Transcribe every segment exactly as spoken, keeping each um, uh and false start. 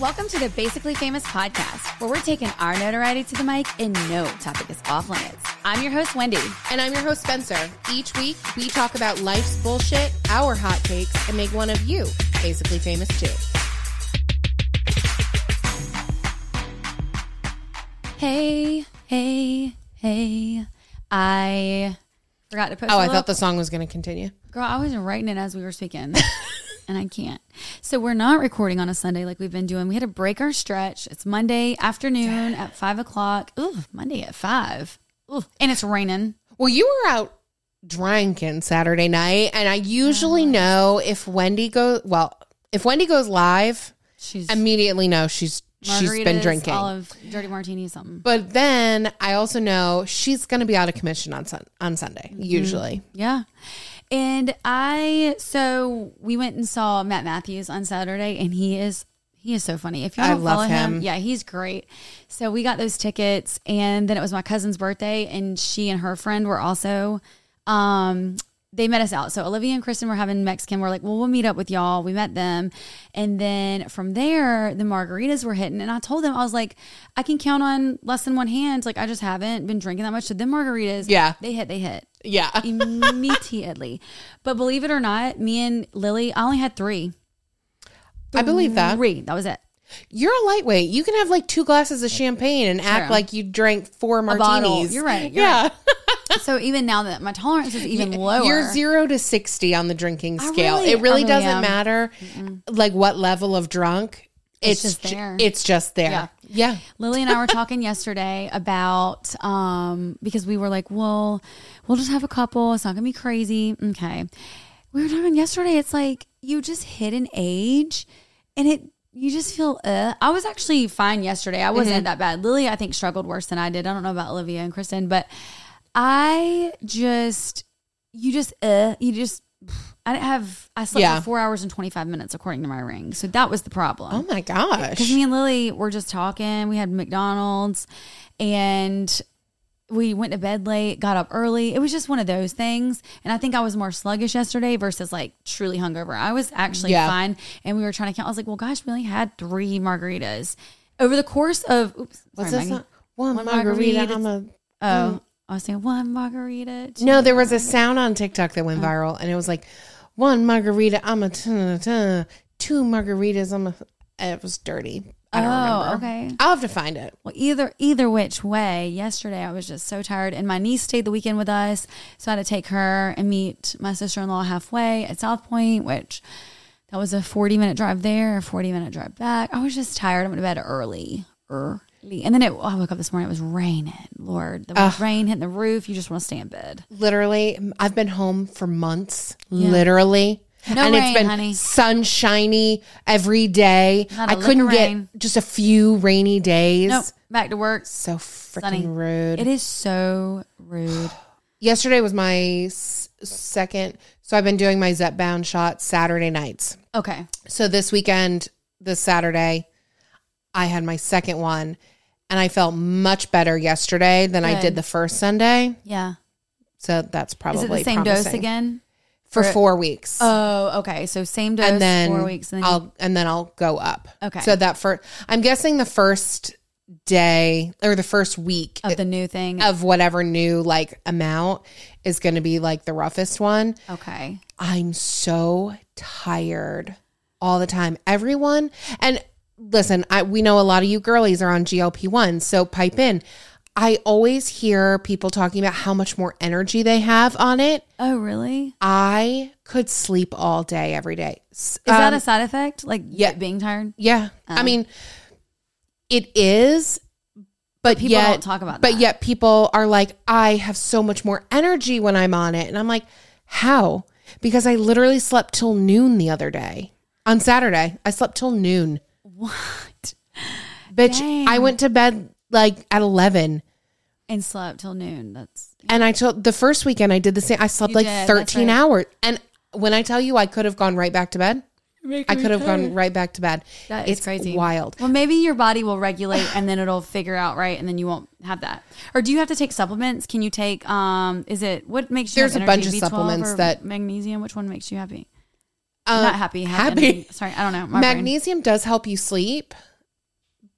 Welcome to the Basically Famous podcast, where we're taking our notoriety to the mic and no topic is off limits. I'm your host, Wendy. And I'm your host, Spencer. Each week, we talk about life's bullshit, our hot takes, and make one of you basically famous too. Hey, hey, hey. I forgot to post Oh, a I little- thought the song was going to continue. Girl, I was writing it as we were speaking. And I can't. So we're not recording on a Sunday like we've been doing. We had to break our stretch. It's Monday afternoon at five o'clock. Ooh, Monday at five. Ooh, and it's raining. Well, you were out drinking Saturday night, and I usually know if Wendy goes, well, if Wendy goes live, She's immediately know she's she's been margaritas, drinking. olive, dirty martini, something. But then I also know she's going to be out of commission on sun, on Sunday, Mm-hmm. usually. Yeah. And I, so we went and saw Matt Matthews on Saturday, and he is, he is so funny. If you I don't love follow him, him. yeah, he's great. So we got those tickets, and then it was my cousin's birthday, and she and her friend were also, um, they met us out. So Olivia and Kristen were having Mexican. We're like, well, we'll meet up with y'all. We met them. And then from there, the margaritas were hitting. And I told them, I was like, I can count on less than one hand. Like, I just haven't been drinking that much. So them margaritas, Yeah. they hit, they hit. Yeah. Immediately. But believe it or not, me and Lily, I only had three. I believe that. Three. That was it. You're a lightweight. You can have like two glasses of champagne and act True. like you drank four A bottle. martinis. You're right. You're yeah. right. So even now that my tolerance is even lower. You're zero to sixty on the drinking I scale. really- it really, I really doesn't am. matter like what level of drunk. It's It's, just ju- there. It's just there. Yeah. Yeah. Lily and I were talking yesterday about, um, because we were like, well, we'll just have a couple. It's not going to be crazy. Okay. We were talking yesterday. It's like you just hit an age and it, you just feel, uh, I was actually fine yesterday. I wasn't Mm-hmm. that bad. Lily, I think, struggled worse than I did. I don't know about Olivia and Kristen, but I just, you just, uh, you just, I didn't have, I slept Yeah. for four hours and twenty-five minutes according to my ring. So that was the problem. Oh my gosh. Because me and Lily were just talking. We had McDonald's and we went to bed late, got up early. It was just one of those things. And I think I was more sluggish yesterday versus like truly hungover. I was actually Yeah. fine. And we were trying to count. I was like, well, gosh, we only had three margaritas. Over the course of, oops, What's sorry, this? Maggie. One, One margarita. margarita. I'm a, Oh, I was saying one margarita. two no, there was a sound on TikTok that went Oh. viral, and it was like, one margarita, I'm a t- t- two margaritas, I'm a. It was dirty. I don't Oh, remember. okay. I'll have to find it. Well, either either which way, yesterday I was just so tired, and my niece stayed the weekend with us, so I had to take her and meet my sister-in-law halfway at South Point, which that was a forty minute drive there, a forty minute drive back. I was just tired. I went to bed early, early, and then it, I woke up this morning. It was raining. Lord, the Ugh. rain hitting the roof. You just want to stay in bed. Literally, I've been home for months. Yeah. Literally. No and rain, it's been honey. sunshiny every day. Not a I lick couldn't of get rain. just a few rainy days. Nope, back to work. So freaking Sunny. rude. It is so rude. Yesterday was my s- second. So I've been doing my Zep Bound shot Saturday nights. Okay, So this weekend, this Saturday, I had my second one, and I felt much better yesterday than I Good. did the first Sunday. yeah. So that's probably Is it the same dose promising. again? for Or- four weeks. Oh, okay. So same dose, and then four weeks, and then you- I'll and then I'll go up. Okay. So that for I'm guessing the first day or the first week of the new thing. of whatever new like amount is going to be like the roughest one. Okay. I'm so tired all the time. Everyone, and listen, I we know a lot of you girlies are on G L P one, so pipe in. I always hear people talking about how much more energy they have on it. Oh, really? I could sleep all day every day. Is that Um, a side effect? Like yeah. being tired? Yeah. I Oh. mean, it is, but People yet, don't talk about but that. yet people are like, I have so much more energy when I'm on it. And I'm like, how? Because I literally slept till noon the other day. On Saturday, I slept till noon. What? Bitch, Dang. I went to bed like at eleven. And slept till noon. That's And I told the first weekend I did the same. I slept You like did, that's thirteen right. hours. And when I tell you I could have gone right back to bed, I could have gone right back to bed. that is It's crazy. wild. Well, maybe your body will regulate and then it'll figure out right, and then you won't have that. Or do you have to take supplements? Can you take? Um, is it what makes you? There's have a bunch energy, of B twelve supplements or that- magnesium. Which one makes you happy? Uh, Not happy. have happy. energy. Sorry, I don't know. My brain. Magnesium does help you sleep.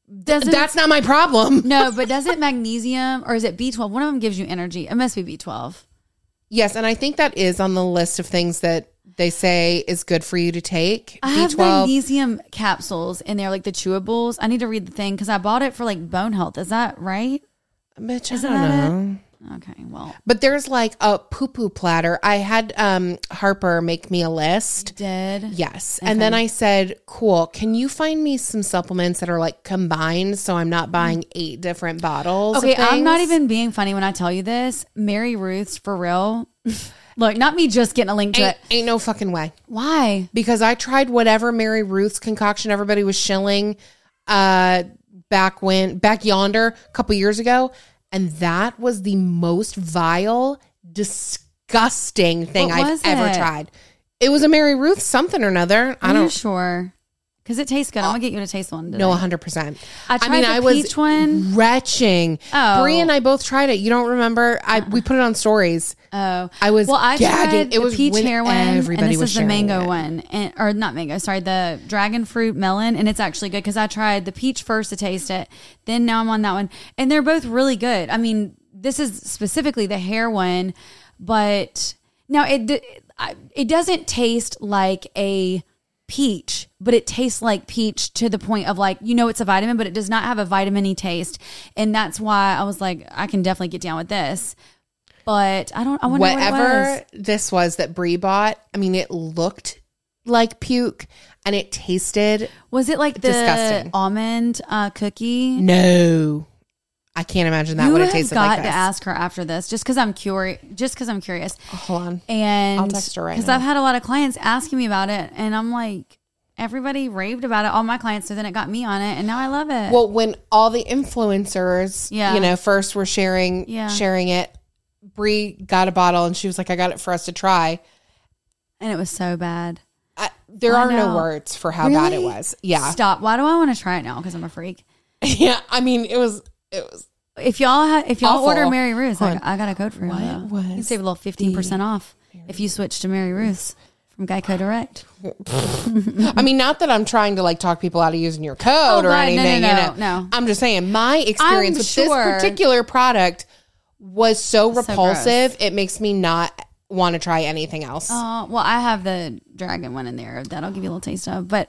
Doesn't, That's not my problem. no, but doesn't magnesium or is it B twelve? One of them gives you energy. It must be B twelve. Yes, and I think that is on the list of things that they say is good for you to take. I have B twelve. magnesium capsules in there, like the chewables. I need to read the thing because I bought it for like bone health. Is that right? Bitch, I Isn't don't that know. Okay, well. But there's like a poo-poo platter. I had um, Harper make me a list. Dead. Yes. Okay. And then I said, cool, can you find me some supplements that are like combined so I'm not buying eight different bottles? Okay, I'm not even being funny when I tell you this. Mary Ruth's, for real. Look, not me just getting a link to ain't, it. Ain't no fucking way. Why? Because I tried whatever Mary Ruth's concoction everybody was shilling uh, back when, back yonder a couple years ago. And that was the most vile, disgusting thing What I've was ever it? tried. It was a Mary Ruth something or another. I Are don't you sure? Because it tastes good. I'm going to get you to taste one today. No, one hundred percent. I tried mean, the I was peach one. retching. Oh. Brie and I both tried it. You don't remember? I We put it on stories. Oh, I was well. I gagging. tried it the was peach when hair one, everybody and this was is the sharing mango it. one, and or not mango. Sorry, the dragon fruit melon, and it's actually good because I tried the peach first to taste it. Then now I'm on that one, and they're both really good. I mean, this is specifically the hair one, but now it it doesn't taste like a peach, but it tastes like peach to the point of like, you know, it's a vitamin, but it does not have a vitamin-y taste. And that's why I was like, I can definitely get down with this. But I don't, I wonder Whatever what it was. this was that Brie bought, I mean, it looked like puke and it tasted. Was it like the disgusting. almond uh, cookie? No. I can't imagine that you would have have tasted got like to this. ask her after this, just because I'm curious. Just because I'm curious. Hold on. And I'll text her right Because now. I've had a lot of clients asking me about it, and I'm like, everybody raved about it, all my clients. So then it got me on it, and now I love it. Well, when all the influencers, Yeah. you know, first were sharing, Yeah. sharing it, Brie got a bottle and she was like, I got it for us to try. and it was so bad. I, there I are no know. words for how bad it Really? was. Yeah. Stop. Why do I want to try it now? Because I'm a freak. Yeah. I mean, it was, it was. If y'all ha- if y'all Awful. order Mary Ruth's, I, Hold on. I got a code for you. What though. was You can save a little fifteen percent off if you switch to Mary Ruth's from Geico Direct. I mean, not that I'm trying to like talk people out of using your code Oh, or God, no, anything. no, you no, know. no. I'm just saying my experience I'm with sure. this particular product was so So repulsive. It makes me not want to try anything else. Uh, well, I have the dragon one in there that I'll give you a little taste of. But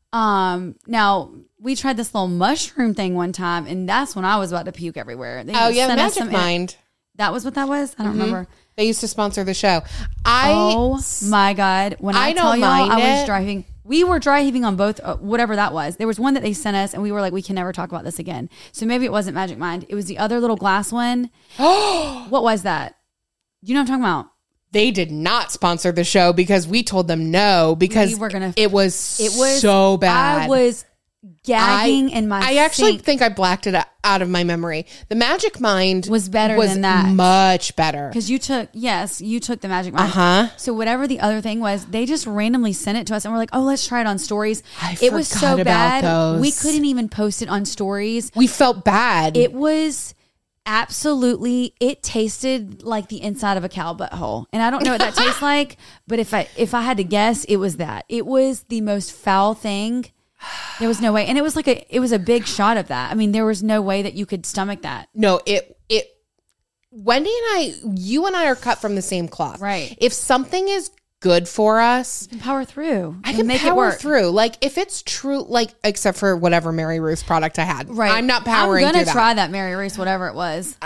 um, now we tried this little mushroom thing one time, and that's when I was about to puke everywhere. They oh just yeah, sent us Magic some- Mind. That was what that was. I don't remember. They used to sponsor the show. I Oh my God. When I, I tell don't y'all mind I was it. driving, we were dry heaving on both, uh, whatever that was. There was one that they sent us and we were like, we can never talk about this again. So maybe it wasn't Magic Mind. It was the other little glass one. What was that? You know what I'm talking about? they did not sponsor the show because we told them no because We were gonna- it was It was so bad. I was gagging I, in my I actually sink. think I blacked it out of my memory. The Magic Mind Was better was than that. much better. Because you took, yes, you took the Magic Mind. Uh-huh. So whatever the other thing was, they just randomly sent it to us and we're like, oh, let's try it on stories. I it was forgot so about bad. those. We couldn't even post it on stories. We felt bad. It was absolutely, it tasted like the inside of a cow butthole. And I don't know what that tastes like, but if I if I had to guess, it was that. It was the most foul thing. There was no way. And it was like a it was a big shot of that. I mean, there was no way that you could stomach that. no, it it Wendy and I, you and I are cut from the same cloth. Right. If something is good for us, Power through. I and can make power it work. through. Like if it's true, like except for whatever Mary Ruth's product I had. Right. I'm not powering I'm through gonna that. try that Mary Reese, whatever it was.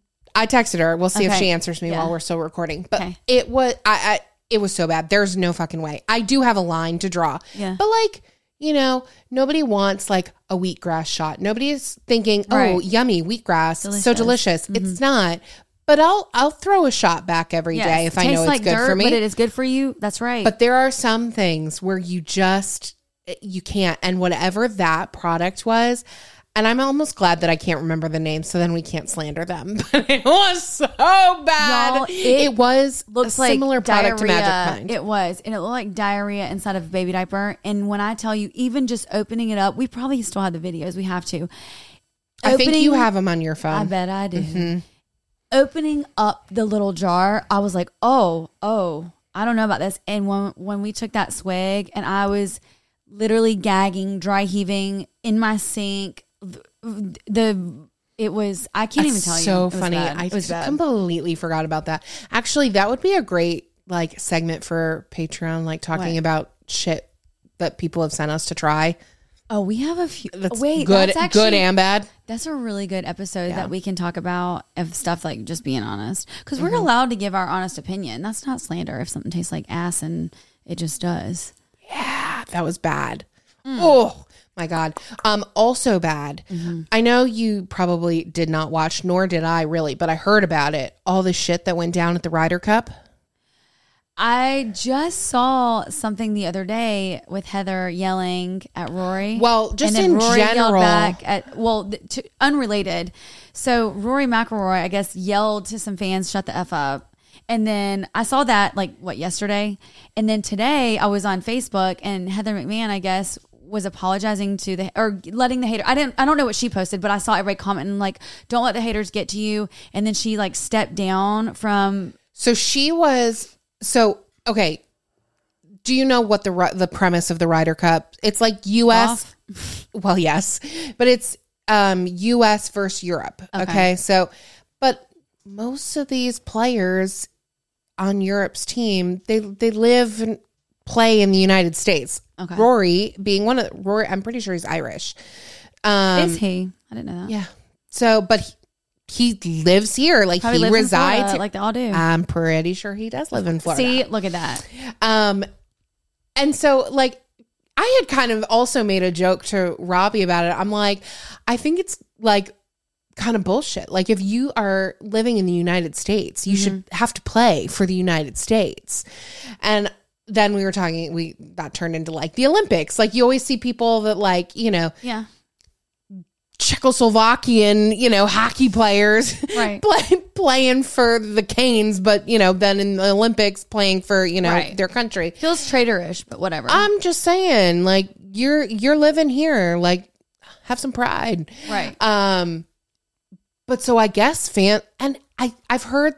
I texted her. We'll see if Okay. she answers me Yeah. while we're still recording. But Okay. it was I, I it was so bad. There's no fucking way. I do have a line to draw. Yeah. But like, you know, nobody wants like a wheatgrass shot. Nobody is thinking, oh, Right. yummy wheatgrass, so Delicious. delicious. It's not. But I'll I'll throw a shot back every day Yes. if I know Tastes it's like good dirt, for me. but it is good for you. That's right. But there are some things where you just you can't. And whatever that product was, and I'm almost glad that I can't remember the name, so then we can't slander them. But it was so bad. Y'all, it, it was looks a like similar product diarrhea. to Magic Mind. It was, and it looked like diarrhea inside of a baby diaper. And when I tell you, even just opening it up, we probably still have the videos. We have to. I think you Opening- have them on your phone. I bet I do. Opening up the little jar, I was like, oh, oh, I don't know about this. And when when we took that swig, and I was literally gagging, dry heaving in my sink. the it was I can't That's even tell you. so It was funny. bad. I It was bad. completely forgot about that. Actually, that would be a great like segment for Patreon, like talking What? about shit that people have sent us to try. Oh, we have a few. That's Wait, good, that's actually good and bad. That's a really good episode Yeah. that we can talk about of stuff like just being honest, because Mm-hmm. we're allowed to give our honest opinion. That's not slander if something tastes like ass and it just does. Yeah, that was bad. Mm. Oh my God. Um, also bad. Mm-hmm. I know you probably did not watch, nor did I really, but I heard about it. All the shit that went down at the Ryder Cup. I just saw something the other day with Heather yelling at Rory. Well, just and then in Rory general. yelled back at well, th- to, unrelated. So Rory McIlroy, I guess, yelled to some fans, "Shut the f up." And then I saw that like what yesterday, and then today I was on Facebook and Heather McMahon, I guess, was apologizing to the or letting the hater. I didn't. I don't know what she posted, but I saw everybody commenting like, "Don't let the haters get to you." And then she like stepped down from. So she was, so, okay. Do you know what the ri- the premise of the Ryder Cup? It's like U S. Well, yes, but it's um, U S versus Europe. Okay. Okay. So, but most of these players on Europe's team, they, they live and play in the United States. Okay. Rory being one of Rory, I'm pretty sure he's Irish. Um, Is he? I didn't know that. Yeah. So, but he, he lives here. Like Probably he lives in resides. Florida, like they all do. I'm pretty sure he does live in Florida. See, look at that. Um, and so like I had kind of also made a joke to Robbie about it. I'm like, I think it's like kind of bullshit. Like if you are living in the United States, you mm-hmm. should have to play for the United States. And then we were talking, we that turned into like the Olympics. Like you always see people that like, you know, Yeah. Czechoslovakian, you know, hockey players Right. play, playing for the Canes, but, you know, then in the Olympics playing for, you know, Right. their country. Feels traitorish, but whatever. I'm just saying, like, you're, you're living here, like, have some pride. Right. Um, but so I guess fan, and I, I've heard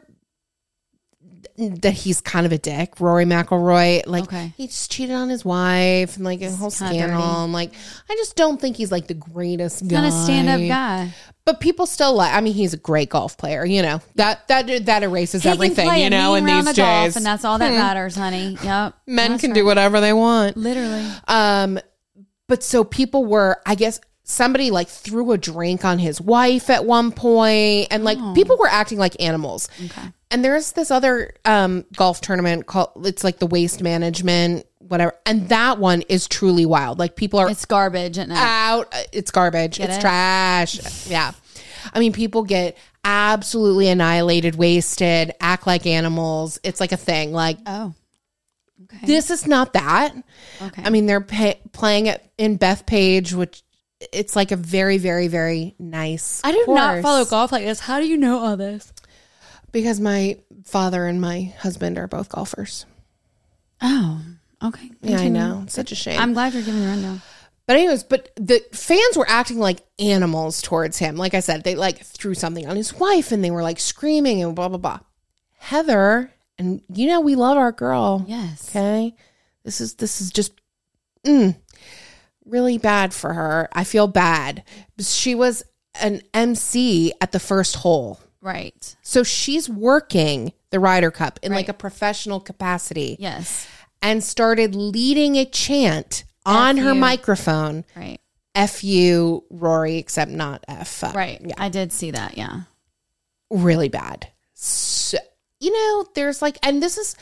that he's kind of a dick, Rory McIlroy. Like Okay. he just cheated on his wife and like a whole kinda scandal. dirty. And like, I just don't think he's like the greatest guy. Kind of stand up guy. But people still like, I mean, he's a great golf player, you know, that, that, that erases He everything, can play you a know, mean in round these of golf, days. and that's all that matters, honey. Yep. Men That's can right. do whatever they want. Literally. Um, but so people were, I guess, somebody like threw a drink on his wife at one point, and like Oh. people were acting like animals. Okay. And there's this other um, golf tournament called, it's like the Waste Management, whatever. And that one is truly wild. Like people are It's garbage, isn't it? out. It's garbage. Get it's it? trash. Yeah. I mean, people get absolutely annihilated, wasted, act like animals. It's like a thing. Like oh. Okay. this is not that. okay. I mean, they're pay- playing it in Bethpage, which it's like a very, very, very nice I do not course. follow golf like this. How do you know all this? Because my father and my husband are both golfers. Oh. Okay. Yeah, I Continue. know. It's such a shame. I'm glad you're giving the rundown. But anyways, but the fans were acting like animals towards him. Like I said, they like threw something on his wife and they were like screaming and blah, blah, blah. Heather, and you know, we love our girl. Yes. Okay. This is, this is just mm, really bad for her. I feel bad. She was an M C at the first hole. Right. So she's working the Ryder Cup in Right. like a professional capacity Yes. and started leading a chant on F her you. microphone. Right. F you, Rory, except not F. uh, Right. Yeah. I did see that. Yeah. Really bad. So, you know, there's like, and this is,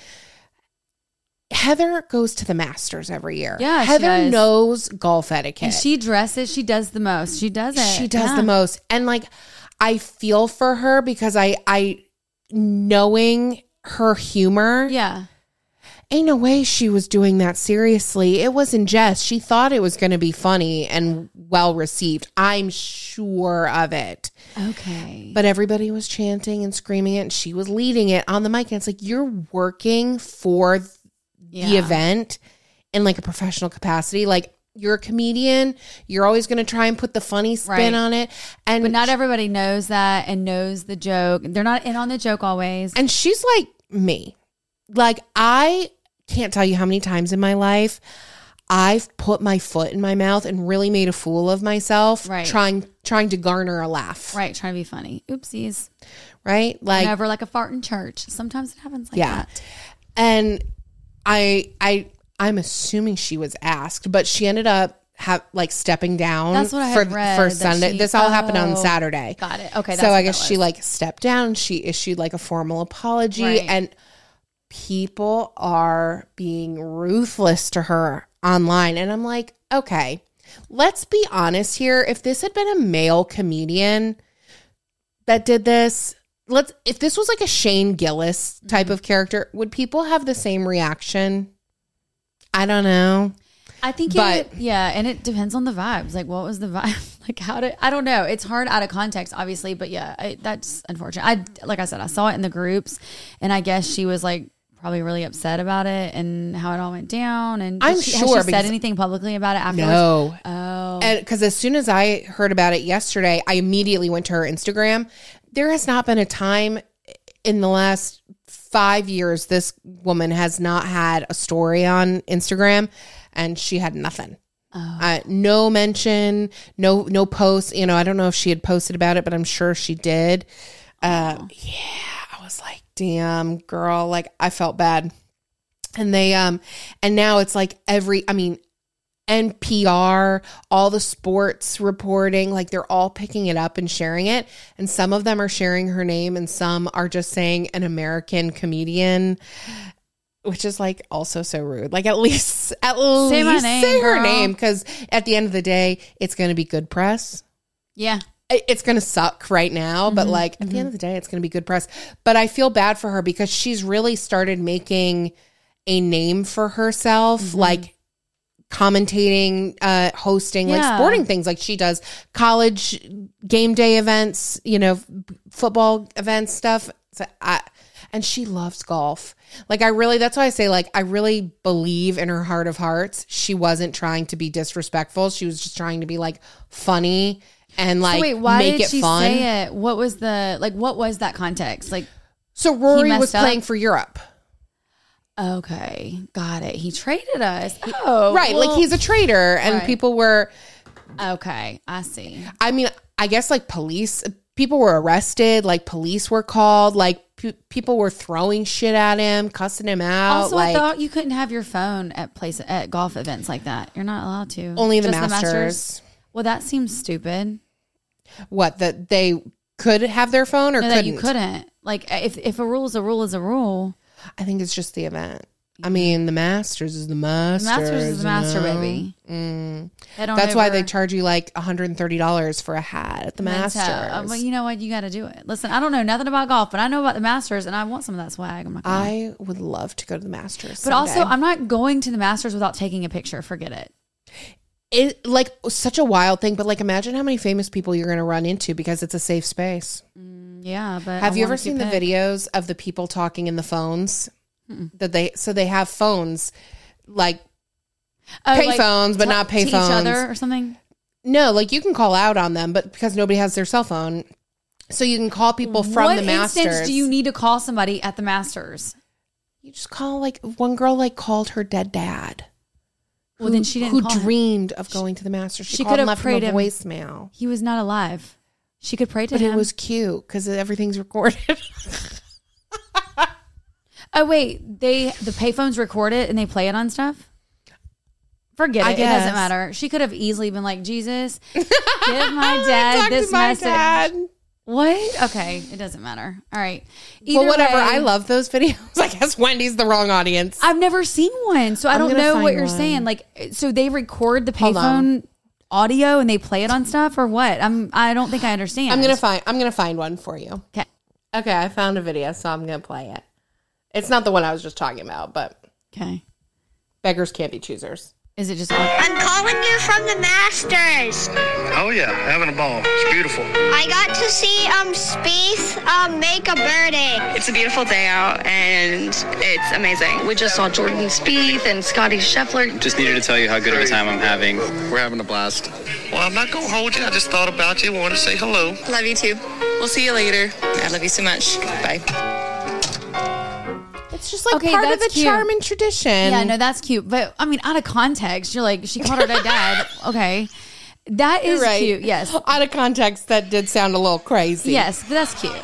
Heather goes to the Masters every year. Yeah, she Heather does. knows golf etiquette. And she dresses. She does the most. She does it. She does Yeah. the most. And like, I feel for her because I, I, knowing her humor, Yeah. ain't no way she was doing that seriously. It was in jest. She thought it was going to be funny and well received. I'm sure of it. Okay. But everybody was chanting and screaming it, and she was leading it on the mic. And it's like, you're working for the Yeah. event in like a professional capacity. Like, you're a comedian. You're always going to try and put the funny spin Right. on it. And But not everybody knows that and knows the joke. They're not in on the joke always. And she's like me. Like, I can't tell you how many times in my life I've put my foot in my mouth and really made a fool of myself Right. trying trying to garner a laugh. Right. Trying to be funny. Oopsies. Right? Like Never like a fart in church. Sometimes it happens like yeah. that. And I I I'm assuming she was asked, but she ended up have like stepping down That's what I for had read, for that Sunday. she- this all happened on oh, Saturday. Got it. Okay. That's So what I guess that she was. like stepped down. She issued like a formal apology, Right. and people are being ruthless to her online. And I'm like, okay, let's be honest here. If this had been a male comedian that did this, let's if this was like a Shane Gillis type Mm-hmm. of character, would people have the same reaction? I don't know. I think But- it, yeah, and it depends on the vibes. Like, what was the vibe? Like, how did I don't know. It's hard out of context, obviously, but yeah, I, that's unfortunate. I like I said, I saw it in the groups, and I guess she was like probably really upset about it and how it all went down. And did I'm she, sure has she said because- anything publicly about it afterwards? No. Oh, And because as soon as I heard about it yesterday, I immediately went to her Instagram. There has not been a time in the last five years this woman has not had a story on Instagram, and she had nothing. Oh. Uh, no mention, no no post. You know, I don't know if she had posted about it, but I'm sure she did. Uh, yeah, I was like, damn, girl. Like, I felt bad. And they um, and now it's like every. I mean. N P R, all the sports reporting, like they're all picking it up and sharing it. And some of them are sharing her name and some are just saying an American comedian, which is like also so rude. Like at least, at Say my least name, say her girl. name, because at the end of the day, it's going to be good press. yeah. It- It's going to suck right now, but like at the end of the day, it's going to be good press. But I feel bad for her because she's really started making a name for herself, like commentating, uh, hosting, like Yeah. sporting things. Like she does college game day events, you know, f- football events, stuff. So I, and she loves golf. Like I really, that's why I say like, I really believe in her heart of hearts. She wasn't trying to be disrespectful. She was just trying to be like funny and like So wait, why make did it she fun. say it? What was the like? What was that context? Like, So Rory messed was up? playing for Europe. okay, got it. He traded us. Oh, Right. well, like he's a traitor and Right. people were, okay. I see. I mean, I guess like police, people were arrested, like police were called, like pe- people were throwing shit at him, cussing him out. Also, like I thought you couldn't have your phone at place at golf events like that. You're not allowed to. only the Just Masters. Well, that seems stupid. What, that they could have their phone or No, couldn't? that you couldn't. Like, if if a rule is a rule is a rule. I think it's just the event. I mean, the Masters is the The Masters. Masters is the you master, know? baby. Mm. Head on That's why over. they charge you like one hundred thirty dollars for a hat at the Mental. Masters. Uh, well, you know what? You got to do it. Listen, I don't know nothing about golf, but I know about the Masters, and I want some of that swag. I'm not gonna lie. I would love to go to the Masters. But also, someday. I'm not going to the Masters without taking a picture. Forget it. it like such a wild thing, but like imagine how many famous people you're going to run into because it's a safe space. Yeah, but Have I you ever want to seen the pick. videos of the people talking in the phones that they so they have phones like Oh, pay like, phones but to- not pay to phones each other or something? no, like you can call out on them, but because nobody has their cell phone, so you can call people from what the Masters. instance do you need to call somebody at the Masters? You just call like one girl like called her dead dad. Well, then she didn't Who call him. dreamed of going to the Masters? She, She called could and have left prayed him a him. voicemail. He was not alive. She could pray to But him. it was cute because everything's recorded. Oh wait, they the payphones record it and they play it on stuff. Forget I it. It guess. doesn't matter. She could have easily been like, Jesus, give my Talk dad to this my message. dad. What? Okay, it doesn't matter. All right. Either Well, whatever. way, I love those videos. I guess Wendy's the wrong audience. I've never seen one, so I I'm don't gonna know what find you're one. saying. Like, so they record the Hold on. payphone audio and they play it on stuff, or what? I'm. I don't think I understand. I'm gonna find. I'm gonna find one for you. Okay. Okay, I found a video, so I'm gonna play it. It's not the one I was just talking about, but Okay. beggars can't be choosers. Is it just? On? I'm calling you from the Masters. Oh yeah, having a ball. It's beautiful. I got to see um Spieth um make a birdie. It's a beautiful day out, and it's amazing. We just saw Jordan Spieth and Scotty Scheffler. Just needed to tell you how good of a time I'm having. We're having a blast. Well, I'm not gonna hold you. I just thought about you. Wanted to say hello. Love you too. We'll see you later. I love you so much. Bye. It's just like Okay, part of the that's cute. charm and tradition. Yeah, no, that's cute. But I mean, out of context, you're like, she called her dad. Okay. That is Right. cute. Yes. Out of context, that did sound a little crazy. Yes, but that's cute.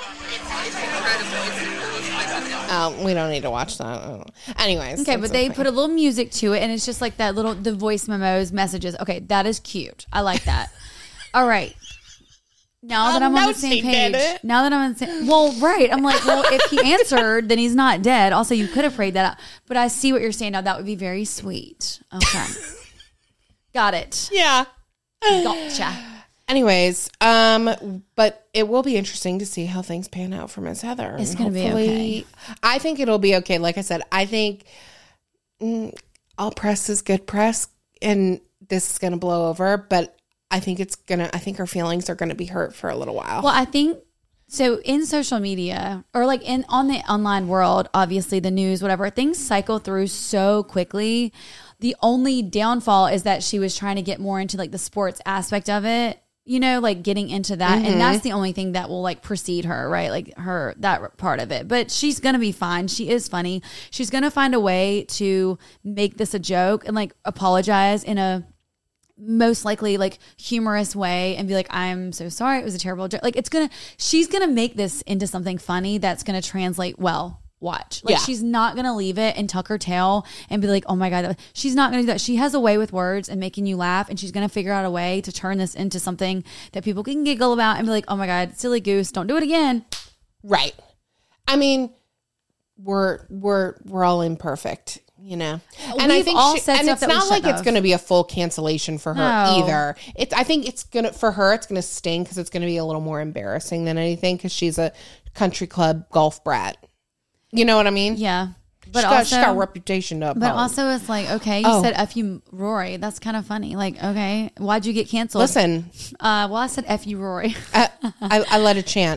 Um, we don't need to watch that. Anyways. Okay, but that's they okay. put a little music to it, and it's just like that little, the voice memos, messages. Okay, that is cute. I like that. All right. Now that Oh, I'm on no, the same she page. didn't. Now that I'm on the same, well, right. I'm like, well, if he answered, then he's not dead. Also, you could have prayed that out. But I see what you're saying now. That would be very sweet. Okay. Got it. Yeah. Gotcha. Anyways, um, but it will be interesting to see how things pan out for Miss Heather. It's And gonna be hopefully- okay. I think it'll be okay. Like I said, I think mm, all press is good press, and this is going to blow over. But I think it's gonna. I think her feelings are going to be hurt for a little while. Well, I think so. In social media or like in on the online world, obviously the news, whatever, things cycle through so quickly. The only downfall is that she was trying to get more into like the sports aspect of it, you know, like getting into that. Mm-hmm. And that's the only thing that will like precede her, right? Like her, that part of it. But she's going to be fine. She is funny. She's going to find a way to make this a joke and like apologize in a most likely like humorous way and be like, I'm so sorry. It was a terrible joke. Like it's going to, she's going to make this into something funny that's going to translate well. Watch. Like Yeah. she's not going to leave it and tuck her tail and be like, oh my God. She's not going to do that. She has a way with words and making you laugh, and she's going to figure out a way to turn this into something that people can giggle about and be like, oh my God, silly goose, don't do it again. right. I mean, we're we're we're all imperfect, you know. And I We've think all she, said and stuff it's that we not like shouldn't it's have. going to be a full cancellation for her No. either. It's I think it's gonna for her. It's going to sting because it's going to be a little more embarrassing than anything because she's a country club golf brat. You know what I mean? Yeah. But she's got, also, she's got a reputation to uphold. but also it's like, okay, you Oh. said F you, Rory. That's kind of funny. Like, okay, why'd you get canceled? Listen, Uh, well, I said F you, Rory. I, I, I let it chant.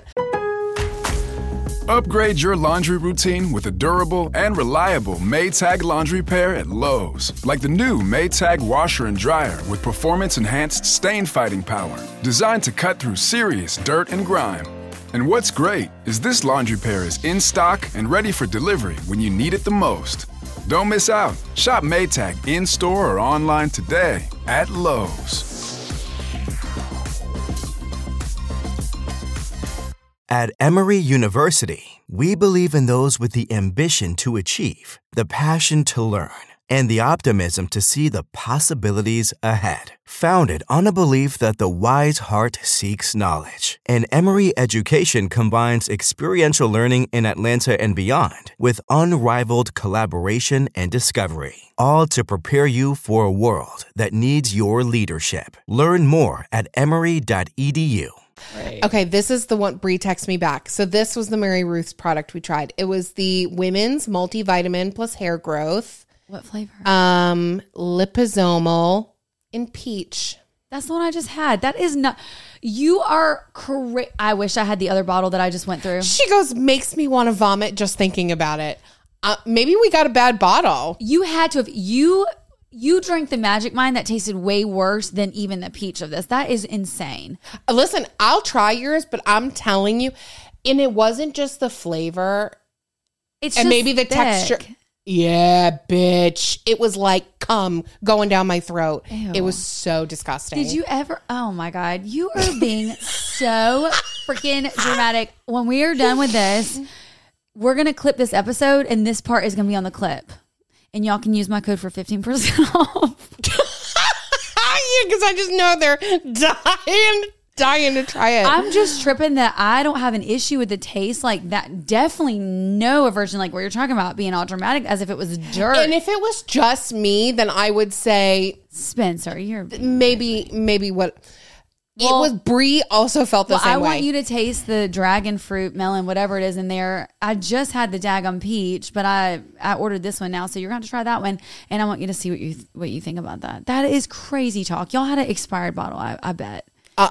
Upgrade your laundry routine with a durable and reliable Maytag laundry pair at Lowe's. Like the new Maytag washer and dryer with performance-enhanced stain-fighting power. Designed to cut through serious dirt and grime. And what's great is this laundry pair is in stock and ready for delivery when you need it the most. Don't miss out. Shop Maytag in-store or online today at Lowe's. At Emory University, we believe in those with the ambition to achieve, the passion to learn, and the optimism to see the possibilities ahead. Founded on a belief that the wise heart seeks knowledge, and Emory education combines experiential learning in Atlanta and beyond with unrivaled collaboration and discovery, all to prepare you for a world that needs your leadership. Learn more at emory dot e d u. Okay, this is the one Bree texted me back. So this was the Mary Ruth's product we tried. It was the women's multivitamin plus hair growth, What flavor? um, liposomal in peach. That's the one I just had. That is not. You are correct. I wish I had the other bottle that I just went through. She goes, makes me want to vomit just thinking about it. Uh, maybe we got a bad bottle. You had to have you. You drank the Magic Mind that tasted way worse than even the peach of this. That is insane. Uh, Listen, I'll try yours, but I'm telling you, and it wasn't just the flavor It's and just maybe the thick. texture. Yeah, bitch. It was like cum going down my throat. Ew. It was so disgusting. Did you ever? Oh my God. You are being so freaking dramatic. When we are done with this, we're going to clip this episode and this part is going to be on the clip. And y'all can use my code for fifteen percent off. Yeah, because I just know they're dying, dying to try it. I'm just tripping that I don't have an issue with the taste like that. Definitely no aversion like what you're talking about being all dramatic as if it was dirt. and if it was just me, then I would say Spencer, you're. maybe, maybe what Well- it was. Brie also felt the Well, same I way. want you to taste the dragon fruit, melon, whatever it is in there. I just had the daggum peach, but I I ordered this one now, so you're going to try that one, and I want you to see what you what you think about that. That is crazy talk. Y'all had an expired bottle, I, I bet. Uh,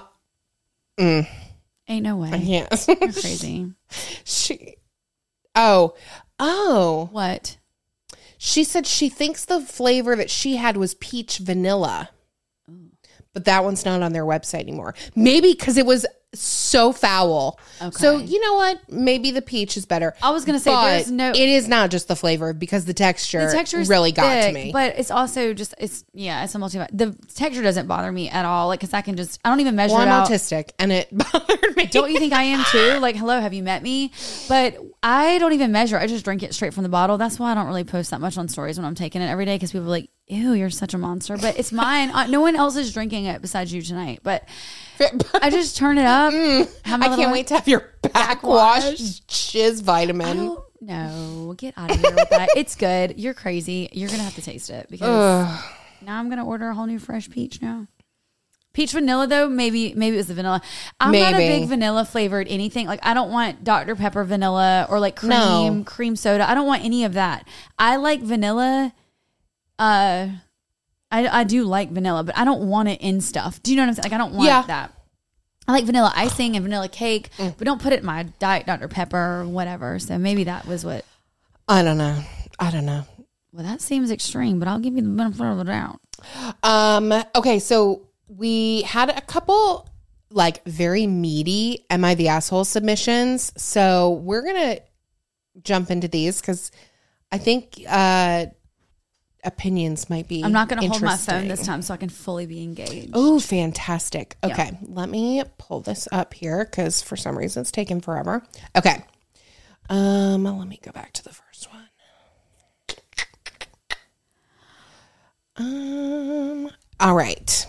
mm, Ain't no way. yes. You're crazy. she. Oh, oh. What? She said she thinks the flavor that she had was peach vanilla. But that one's not on their website anymore. Maybe because it was so foul. Okay. So you know what? Maybe the peach is better. I was gonna say but there's no. It is not just the flavor because the texture, The texture really got to thick, me. but it's also just it's yeah, it's a multi. The texture doesn't bother me at all, like because I can just I don't even measure well, it I'm out. autistic, and it bothered me. Don't you think I am too? Like, hello, have you met me? But I don't even measure. I just drink it straight from the bottle. That's why I don't really post that much on stories when I'm taking it every day because people are like, ew, you're such a monster. But it's mine. I, no one else is drinking it besides you tonight. But I just turn it up. I can't wait to have your backwash shiz I vitamin. don't know. Get out of here with that. It's good. You're crazy. You're going to have to taste it because now I'm going to order a whole new fresh peach now. Peach vanilla though, maybe maybe it was the vanilla. I'm not a Maybe. big vanilla flavored anything. Like I don't want Doctor Pepper vanilla or like cream, No. cream soda. I don't want any of that. I like vanilla. Uh, I I do like vanilla, but I don't want it in stuff. Do you know what I'm saying? Like I don't want Yeah. that. I like vanilla icing and vanilla cake, but don't put it in my diet Doctor Pepper or whatever. So maybe that was what. I don't know. I don't know. Well, that seems extreme, but I'll give you the benefit of the doubt. Um, okay, so we had a couple like very meaty Am I the Asshole submissions. So we're gonna jump into these because I think uh opinions might be I'm not going to hold my phone interesting. this time so I can fully be engaged. Oh, fantastic. Okay, Yeah. let me pull this up here because for some reason it's taken forever. Okay. Um, let me go back to the first one. Um, all right.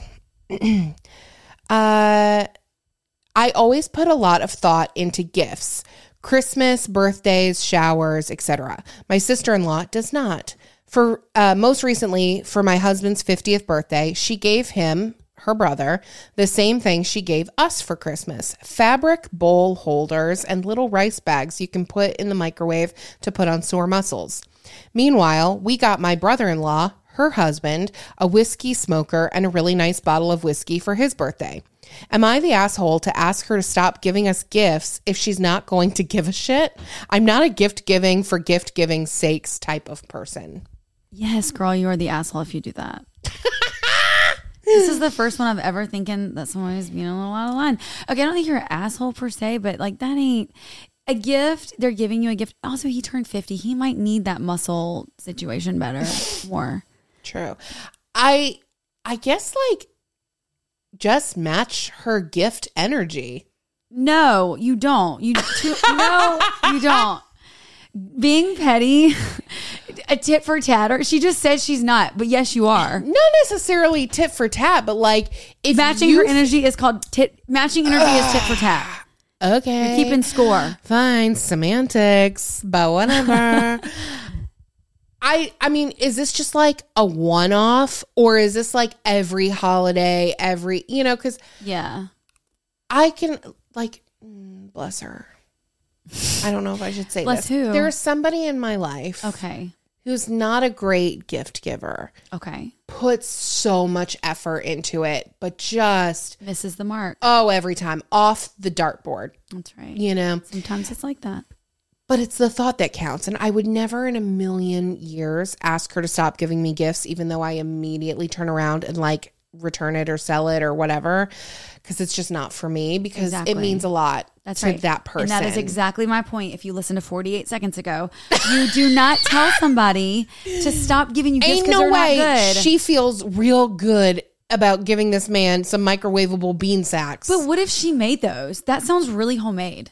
uh, I always put a lot of thought into gifts, Christmas, birthdays, showers, et cetera. My sister-in-law does not. For uh, most recently, for my husband's fiftieth birthday, she gave him, her brother, the same thing she gave us for Christmas: fabric bowl holders and little rice bags you can put in the microwave to put on sore muscles. Meanwhile, we got my brother-in-law, her husband, a whiskey smoker and a really nice bottle of whiskey for his birthday. Am I the asshole to ask her to stop giving us gifts if she's not going to give a shit? I'm not a gift giving for gift giving sakes type of person. Yes, girl, you are the asshole if you do that. This is the first one I've ever thinking that someone is being a little out of line. Okay, I don't think you're an asshole per se, but like that ain't a gift. They're giving you a gift. Also, he turned fifty. He might need that muscle situation better more. True. I I guess like just match her gift energy. No, you don't. You too, no, you don't. Being petty, a tit for tatter. She just said she's not, but yes, you are. Not necessarily tit for tat, but like if Matching you her energy is called tit. Matching energy is tit for tat. Okay. You're keeping score. Fine, semantics, but whatever. I I mean, is this just like a one-off or is this like every holiday, every, you know, cuz Yeah. I can like mm, bless her. I don't know if I should say Bless this. who? There's somebody in my life Okay. who's not a great gift giver. Okay. Puts so much effort into it, but just Misses the mark. oh, every time off the dartboard, That's right. you know. Sometimes it's like that. But it's the thought that counts. And I would never in a million years ask her to stop giving me gifts, even though I immediately turn around and like return it or sell it or whatever. Because it's just not for me because Exactly. it means a lot That's to right. that person. And that is exactly my point. If you listen to forty-eight seconds ago, you do not tell somebody to stop giving you gifts Ain't because no they're way not good. she feels real good about giving this man some microwavable bean sacks. But what if she made those? That sounds really homemade.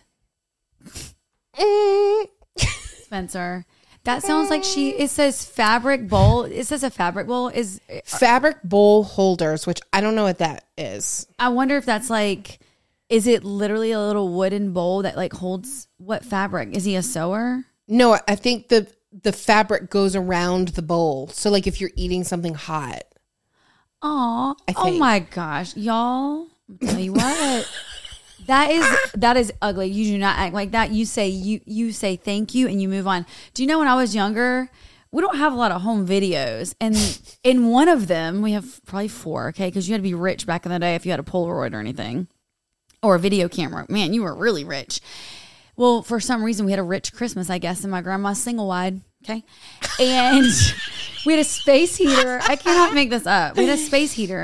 Mm. Spencer. That sounds like she, it says fabric bowl. It says a fabric bowl is, Fabric bowl holders, which I don't know what that is. I wonder if that's like, is it literally a little wooden bowl that like holds what fabric? Is he a sewer? No, I think the the fabric goes around the bowl. So like if you're eating something hot. Aw. I Oh think. my gosh. Y'all, I'll tell you what. That is that is ugly. You do not act like that. You say you you say thank you and you move on. Do you know when I was younger, we don't have a lot of home videos, and in one of them we have probably four. Okay, because you had to be rich back in the day if you had a Polaroid or anything, or a video camera. Man, you were really rich. Well, for some reason we had a rich Christmas, I guess, and my grandma's single wide. Okay, and we had a space heater. I cannot make this up. We had a space heater.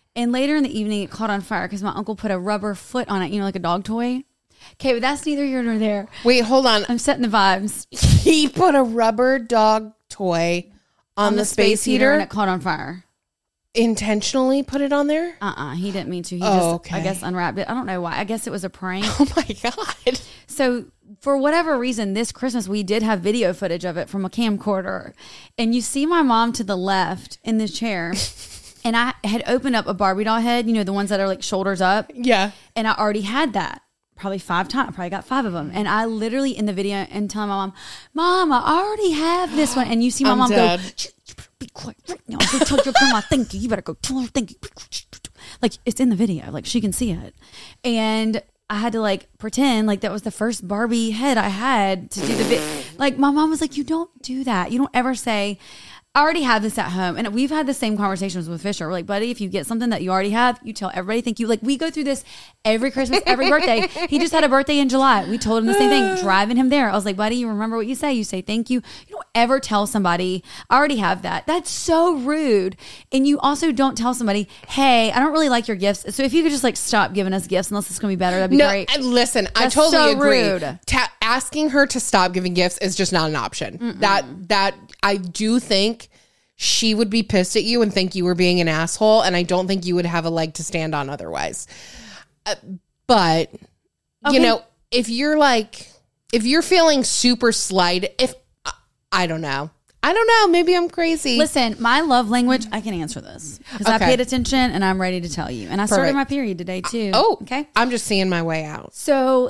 And later in the evening, it caught on fire because my uncle put a rubber foot on it, you know, like a dog toy. Okay, but that's neither here nor there. Wait, hold on. I'm setting the vibes. He put a rubber dog toy on, On the, the space, space heater, heater and it caught on fire. Intentionally put it on there? Uh-uh, he didn't mean to. He Oh, just, okay. I guess, unwrapped it. I don't know why. I guess it was a prank. Oh my God. So for whatever reason, this Christmas, we did have video footage of it from a camcorder. And you see my mom to the left in the chair. And I had opened up a Barbie doll head, you know, the ones that are like shoulders up. Yeah. And I already had that. Probably five times. Probably got five of them. And I literally in the video and telling my mom, Mom, I already have this one. And you see my I'm mom dead. go, "Shh, be quiet right now. Go tell your grandma thank you. You better go tell her thank you. Like it's in the video. Like she can see it. And I had to like pretend like that was the first Barbie head I had to do the video. Like my mom was like, you don't do that. You don't ever say, I already have this at home. And we've had the same conversations with Fisher. We're like, buddy, if you get something that you already have, you tell everybody thank you. Like we go through this every Christmas, every birthday. He just had a birthday in July. We told him the same thing, driving him there. I was like, buddy, you remember what you say? You say thank you. You don't ever tell somebody, I already have that. That's so rude. And you also don't tell somebody, hey, I don't really like your gifts. So if you could just like stop giving us gifts unless it's going to be better, that'd be No, great. and listen, I That's totally so agree. rude. Ta- asking her to stop giving gifts is just not an option. Mm-mm. That that I do think she would be pissed at you and think you were being an asshole, and I don't think you would have a leg to stand on otherwise. Uh, but Okay. you know, if you're like, if you're feeling super slighted, if I, I don't know, I don't know, maybe I'm crazy. Listen, my love language, I can answer this because I Okay. paid attention and I'm ready to tell you. And I started Perfect. my period today too. Oh, okay. I'm just seeing my way out. So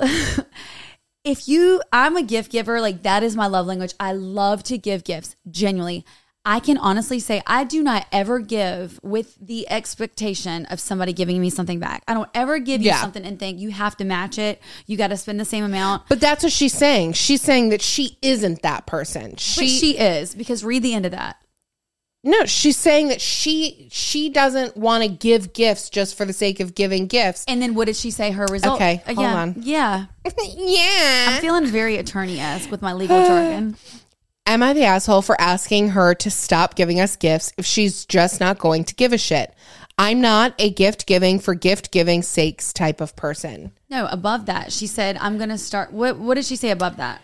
if you, I'm a gift giver, like that is my love language. I love to give gifts, genuinely. I can honestly say I do not ever give with the expectation of somebody giving me something back. I don't ever give you Yeah. something and think you have to match it. You got to spend the same amount. But that's what she's saying. She's saying that she isn't that person. She, But she is, because read the end of that. no, she's saying that she she doesn't want to give gifts just for the sake of giving gifts. And then what did she say her result? Okay, Uh, hold yeah, on. Yeah. Yeah. I'm feeling very attorney-esque with my legal jargon. Am I the asshole for asking her to stop giving us gifts if she's just not going to give a shit? I'm not a gift giving for gift giving sakes type of person. No, above that, she said, I'm going to start. What What did she say above that?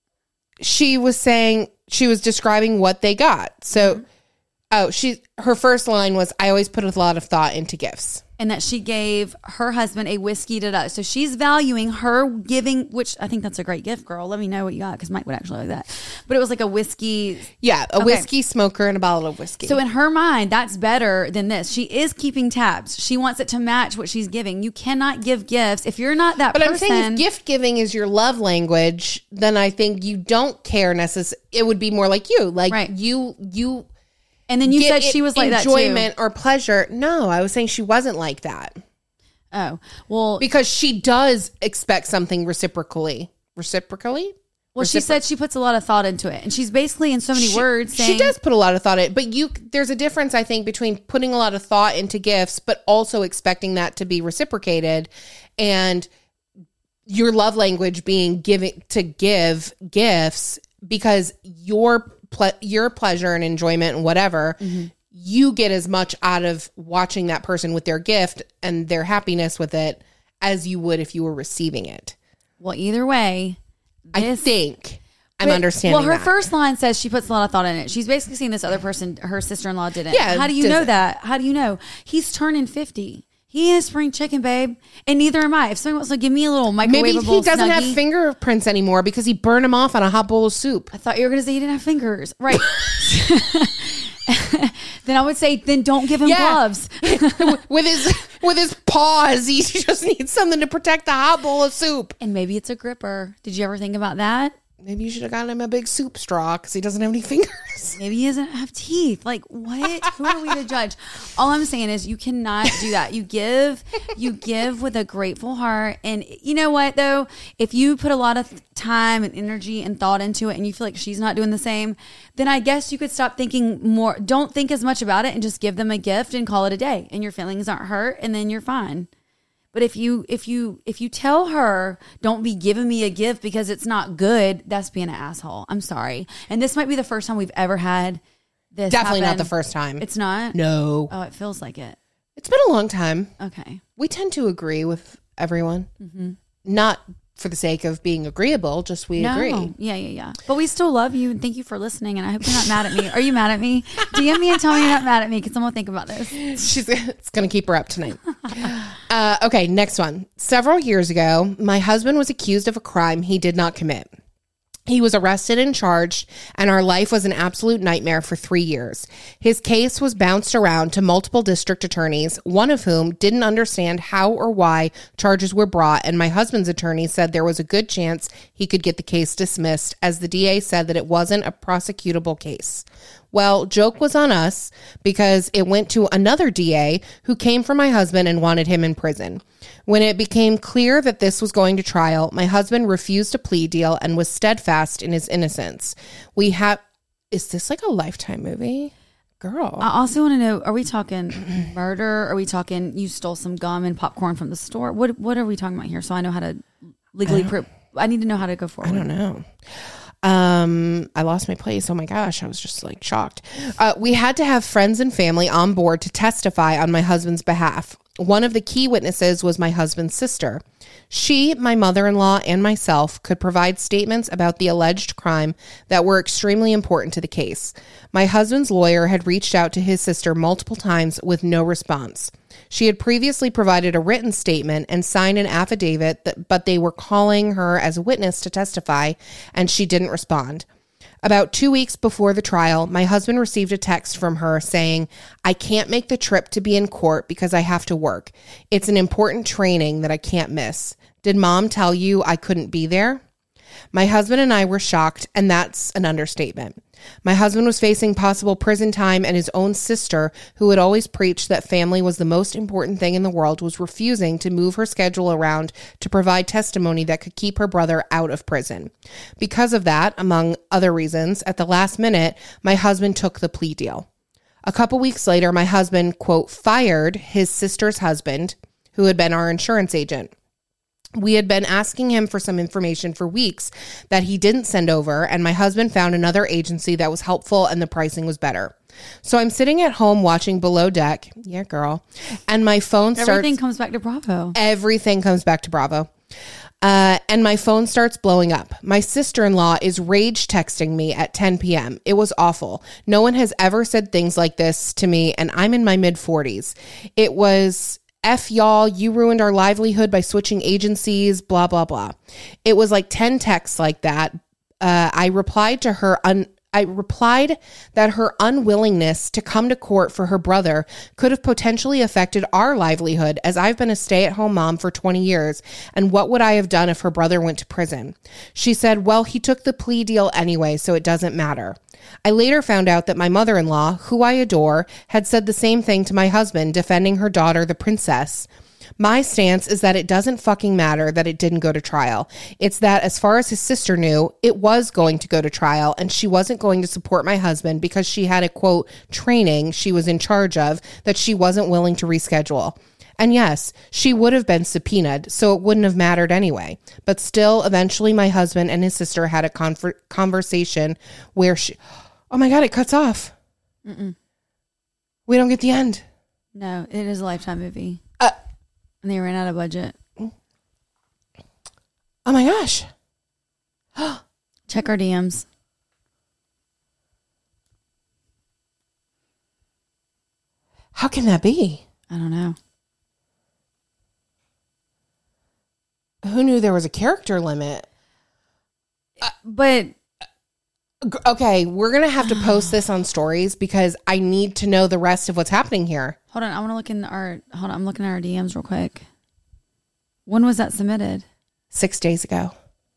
She was saying, she was describing what they got. So, Mm-hmm. oh, she, her first line was, I always put a lot of thought into gifts. And that she gave her husband a whiskey to da. So she's valuing her giving, which I think that's a great gift, girl. Let me know what you got, because Mike would actually like that. But it was like a whiskey. Yeah, a Okay. whiskey smoker and a bottle of whiskey. So in her mind, that's better than this. She is keeping tabs. She wants it to match what she's giving. You cannot give gifts if you're not that But person. I'm saying if gift giving is your love language, then I think you don't care necessarily. It would be more like you. Like Right. you, you. And then you get said she it- was like that too. enjoyment or pleasure. No, I was saying she wasn't like that. Oh, well, Because she does expect something reciprocally. Reciprocally? well, she Recipro- said she puts a lot of thought into it. And she's basically in so many She- words saying, she does put a lot of thought in it, but you there's a difference, I think, between putting a lot of thought into gifts, but also expecting that to be reciprocated, and your love language being giving to give gifts because your ple- your pleasure and enjoyment and whatever. Mm-hmm. You get as much out of watching that person with their gift and their happiness with it as you would if you were receiving it. well, either way, I this- think I'm But- understanding. Well, her that. first line says she puts a lot of thought in it. She's basically saying this other person, her sister-in-law, didn't. Yeah, How do you does know it. that? How do you know? He's turning fifty. He is spring chicken, babe. And neither am I. If someone wants to give me a little microwavable Maybe he doesn't have Snuggie- fingerprints anymore because he burned them off on a hot bowl of soup. I thought you were going to say he didn't have fingers. Right. Then I would say, then don't give him Yeah. gloves. with his with his paws, he just needs something to protect the hot bowl of soup. And maybe it's a gripper. Did you ever think about that? Maybe you should have gotten him a big soup straw because he doesn't have any fingers. Maybe he doesn't have teeth. Like, what? Who are we to judge? All I'm saying is you cannot do that. You give, you give with a grateful heart. And you know what, though? If you put a lot of time and energy and thought into it and you feel like she's not doing the same, then I guess you could stop thinking more. Don't think as much about it and just give them a gift and call it a day. And your feelings aren't hurt and then you're fine. But if you if you if you tell her don't be giving me a gift because it's not good, that's being an asshole. I'm sorry. And this might be the first time we've ever had this. Definitely not happen. the first time. It's not. No, Oh, it feels like it. It's been a long time. Okay. We tend to agree with everyone. Mm-hmm. Not for the sake of being agreeable, just we no. agree. Yeah, yeah, yeah. But we still love you and thank you for listening. And I hope you're not mad at me. Are you mad at me? D M me and tell me you're not mad at me because I'm going to think about this. She's It's going to keep her up tonight. uh, okay, next one. Several years ago, my husband was accused of a crime he did not commit. He was arrested and charged, and our life was an absolute nightmare for three years. His case was bounced around to multiple district attorneys, one of whom didn't understand how or why charges were brought, and my husband's attorney said there was a good chance he could get the case dismissed, as the D A said that it wasn't a prosecutable case. Well, joke was on us because it went to another D A who came for my husband and wanted him in prison. When it became clear that this was going to trial, my husband refused a plea deal and was steadfast in his innocence. We have, is this like a Lifetime movie? Girl. I also want to know, are we talking murder? Are we talking you stole some gum and popcorn from the store? What What are we talking about here? So I know how to legally prove. I need to know how to go forward. I don't know. Um, I lost my place. Oh my gosh. I was just like shocked. Uh, we had to have friends and family on board to testify on my husband's behalf. One of the key witnesses was my husband's sister. She, my mother-in-law, and myself could provide statements about the alleged crime that were extremely important to the case. My husband's lawyer had reached out to his sister multiple times with no response. She had previously provided a written statement and signed an affidavit, that, but they were calling her as a witness to testify, and she didn't respond. About two weeks before the trial, my husband received a text from her saying, I can't make the trip to be in court because I have to work. It's an important training that I can't miss. Did mom tell you I couldn't be there? My husband and I were shocked, and that's an understatement. My husband was facing possible prison time, and his own sister, who had always preached that family was the most important thing in the world, was refusing to move her schedule around to provide testimony that could keep her brother out of prison. Because of that, among other reasons, at the last minute, my husband took the plea deal. A couple weeks later, my husband, quote, fired his sister's husband, who had been our insurance agent. We had been asking him for some information for weeks that he didn't send over, and my husband found another agency that was helpful and the pricing was better. So I'm sitting at home watching Below Deck. Yeah, girl. And my phone starts... Everything comes back to Bravo. Everything comes back to Bravo. Uh, and my phone starts blowing up. My sister-in-law is rage texting me at ten p.m. It was awful. No one has ever said things like this to me, and I'm in my mid-forties. It was... F y'all, you ruined our livelihood by switching agencies, blah, blah, blah. It was like ten texts like that. Uh, I replied to her, un- I replied that her unwillingness to come to court for her brother could have potentially affected our livelihood, as I've been a stay-at-home mom for twenty years, and what would I have done if her brother went to prison? She said, well, he took the plea deal anyway, so it doesn't matter. I later found out that my mother-in-law, who I adore, had said the same thing to my husband, defending her daughter, the princess. My stance is that it doesn't fucking matter that it didn't go to trial. It's that as far as his sister knew, it was going to go to trial, and she wasn't going to support my husband because she had a, quote, training she was in charge of that she wasn't willing to reschedule. And yes, she would have been subpoenaed, so it wouldn't have mattered anyway. But still, eventually my husband and his sister had a conver- conversation where she... Oh my God, it cuts off. Mm-mm. We don't get the end. No, it is a Lifetime movie. Uh, and they ran out of budget. Oh my gosh. Check our D Ms. How can that be? I don't know. Who knew there was a character limit? Uh, but... Okay, we're going to have to post this on stories because I need to know the rest of what's happening here. Hold on, I want to look in our... Hold on, I'm looking at our D Ms real quick. When was that submitted? Six days ago.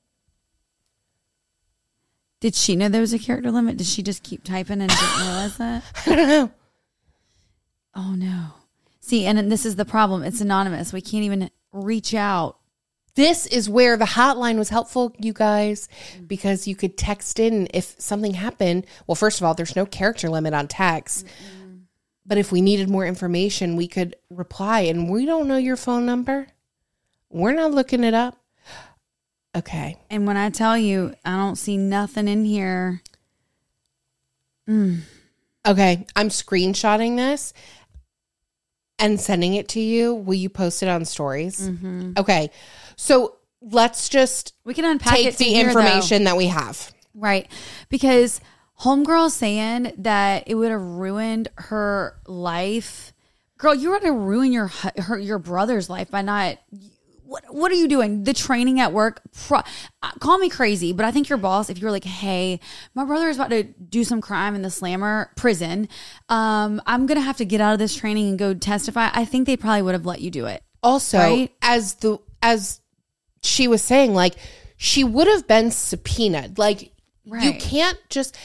Did she know there was a character limit? Did she just keep typing and didn't realize that? I don't know. Oh, no. See, and this is the problem. It's anonymous. We can't even reach out. This is where the hotline was helpful, you guys, because you could text in if something happened. Well, first of all, there's no character limit on text. Mm-mm. But if we needed more information, we could reply. And we don't know your phone number. We're not looking it up. Okay. And when I tell you, I don't see nothing in here. Mm. Okay. I'm screenshotting this. and sending it to you. Will you post it on stories? Mm-hmm. Okay. So let's just We can unpack take it the here, information that we have. though. Right. Because homegirl saying that it would have ruined her life. Girl, you were going to ruin your hu- her, your brother's life by not... What What are you doing? The training at work? Pro, uh, call me crazy, but I think your boss, if you were like, hey, my brother is about to do some crime in the slammer prison. Um, I'm going to have to get out of this training and go testify. I think they probably would have let you do it. Also, right? as the as she was saying, like, she would have been subpoenaed. Like, Right. you can't just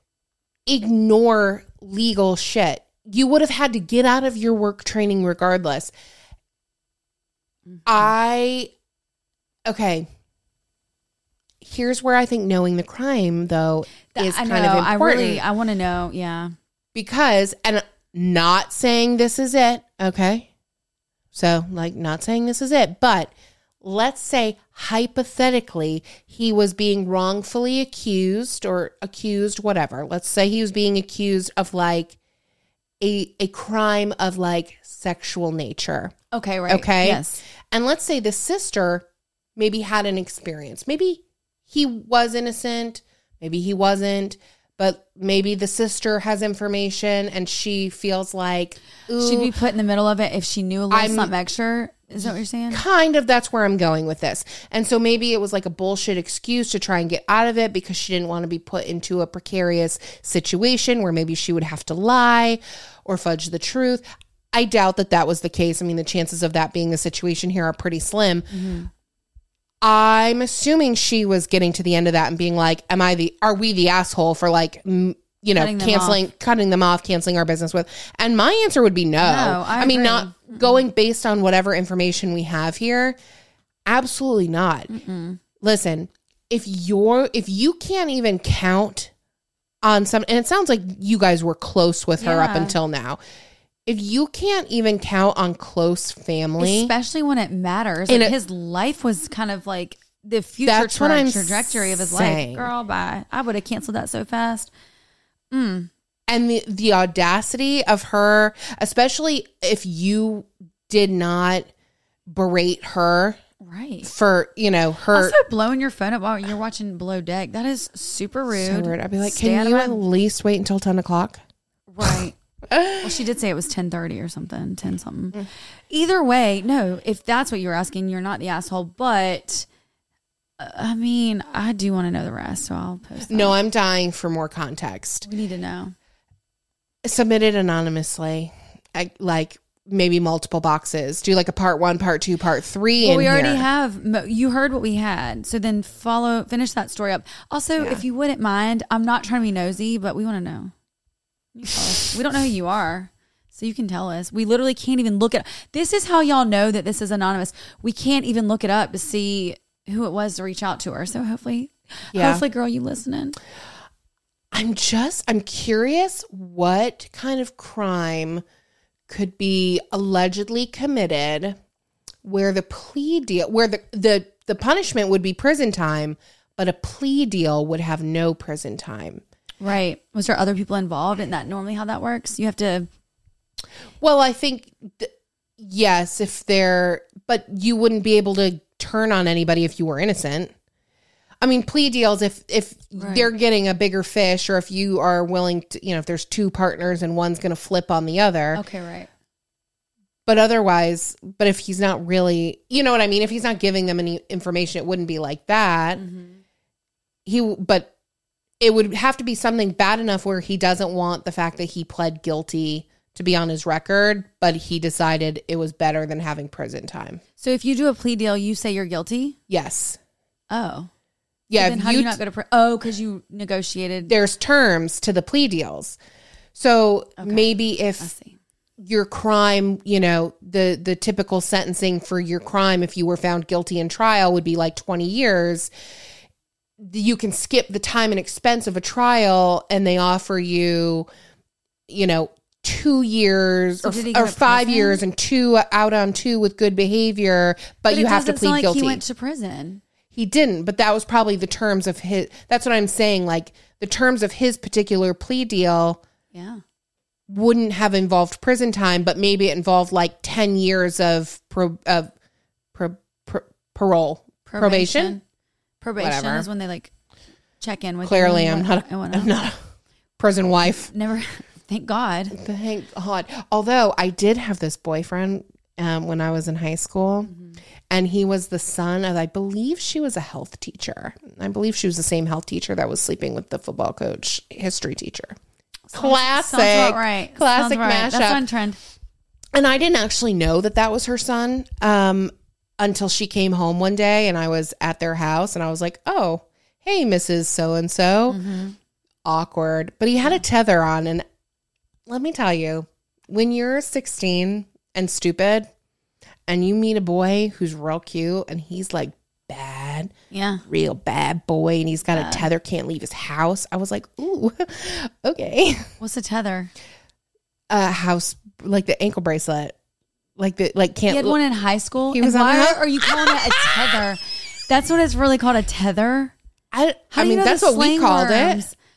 ignore legal shit. You would have had to get out of your work training regardless. Mm-hmm. I, okay. Here's where I think knowing the crime, though, That- is I kind know. of important. I really, I want to know. Yeah. Because, and not saying this is it, okay? So, like, not saying this is it, but let's say hypothetically he was being wrongfully accused or accused, whatever. Let's say he was being accused of like a a crime of like sexual nature. Okay. Right. Okay. Yes. And let's say the sister maybe had an experience. Maybe he was innocent, maybe he wasn't, but maybe the sister has information and she feels like, ooh, She'd be put in the middle of it if she knew a little I'm- something extra. Is that what you're saying? kind of, that's where I'm going with this. And so maybe it was like a bullshit excuse to try and get out of it because she didn't want to be put into a precarious situation where maybe she would have to lie or fudge the truth. I doubt that that was the case. I mean, the chances of that being the situation here are pretty slim. Mm-hmm. I'm assuming she was getting to the end of that and being like, am I the, are we the asshole for like, m- you know, Cutting them canceling, cutting them off, canceling our business with? And my answer would be no. No, I mean, agree. not going based on whatever information we have here. Absolutely not. Mm-mm. Listen, if you're, if you can't even count on some, and it sounds like you guys were close with her up Yeah. until now. If you can't even count on close family, Especially when it matters. And Like it- his life was kind of like the future That's what tra- I'm trajectory of his saying. life. Girl, bye. I would have canceled that so fast. Mm. and the, the audacity of her, especially if you did not berate her Right. for, you know, her. Also, blowing your phone up while you're watching Below Deck. That is super rude. So rude. I'd be like, Stay can out you of at my- least wait until ten o'clock? Right. Well, she did say it was ten thirty or something, ten something. Mm. Either way, no, if that's what you're asking, you're not the asshole. But, uh, I mean, I do want to know the rest, so I'll post that. No, I'm dying for more context. We need to know. Submit it anonymously. I, like maybe multiple boxes. Do like a part one, part two, part three. Well, in we already here. have, mo- you heard what we had. So then follow, finish that story up. Also, Yeah. if you wouldn't mind, I'm not trying to be nosy, but we want to know. You tell us. We don't know who you are. So you can tell us. We literally can't even look at this is how y'all know that this is anonymous. We can't even look it up to see who it was to reach out to her. So hopefully, Yeah. hopefully, girl, you listening. I'm just, I'm curious what kind of crime could be allegedly committed where the plea deal, where the, the, the punishment would be prison time, but a plea deal would have no prison time. Right. Was there other people involved? Isn't that normally how that works? You have to. Well, I think, th- yes, if they're, but you wouldn't be able to turn on anybody if you were innocent. I mean, plea deals, if if Right. they're getting a bigger fish, or if you are willing to, you know, if there's two partners and one's going to flip on the other. Okay, right. But otherwise, but if he's not really, you know what I mean? If he's not giving them any information, it wouldn't be like that. Mm-hmm. He, but it would have to be something bad enough where he doesn't want the fact that he pled guilty to be on his record, but he decided it was better than having prison time. So if you do a plea deal, you say you're guilty? Yes. Oh. Yeah. Then if how do you t- not go to prison? Oh, because you negotiated. there's terms to the plea deals. So Okay. maybe I if see. your crime, you know, the the typical sentencing for your crime, if you were found guilty in trial, would be like twenty years. You can skip the time and expense of a trial, and they offer you, you know, two years So or, did he go or to five prison? years and two out on two with good behavior, but, But you it have to doesn't plead sound like guilty. He went to prison. He didn't, but that was probably the terms of his. That's what I'm saying. Like the terms of his particular plea deal. Yeah. wouldn't have involved prison time, but maybe it involved like ten years of pro, of pro, pro, parole, probation. Probation Whatever. is when they like check in with Clearly, you. I'm and not, what- and a, whatnot. I'm not a prison wife. Never. Thank God. Thank God. Although I did have this boyfriend um, when I was in high school, mm-hmm. and he was the son of, I believe she was a health teacher. I believe she was the same health teacher that was sleeping with the football coach, history teacher. Classic. Sounds about right. Classic Sounds right. mashup. That's on trend. And I didn't actually know that that was her son um, until she came home one day and I was at their house and I was like, oh, hey, Missus So-and-so. Mm-hmm. Awkward. But he had a tether on. And let me tell you, when you're sixteen and stupid and you meet a boy who's real cute and he's like bad, Yeah. real bad boy, and he's got Yeah. a tether, can't leave his house. I was like, ooh, okay. What's the tether? A house, like the ankle bracelet. Like the, like can't. He had one in high school. He and was on why that? are you calling it a tether? That's what it's really called, a tether. I, How I do you mean, know that's the what we slang called worms? it.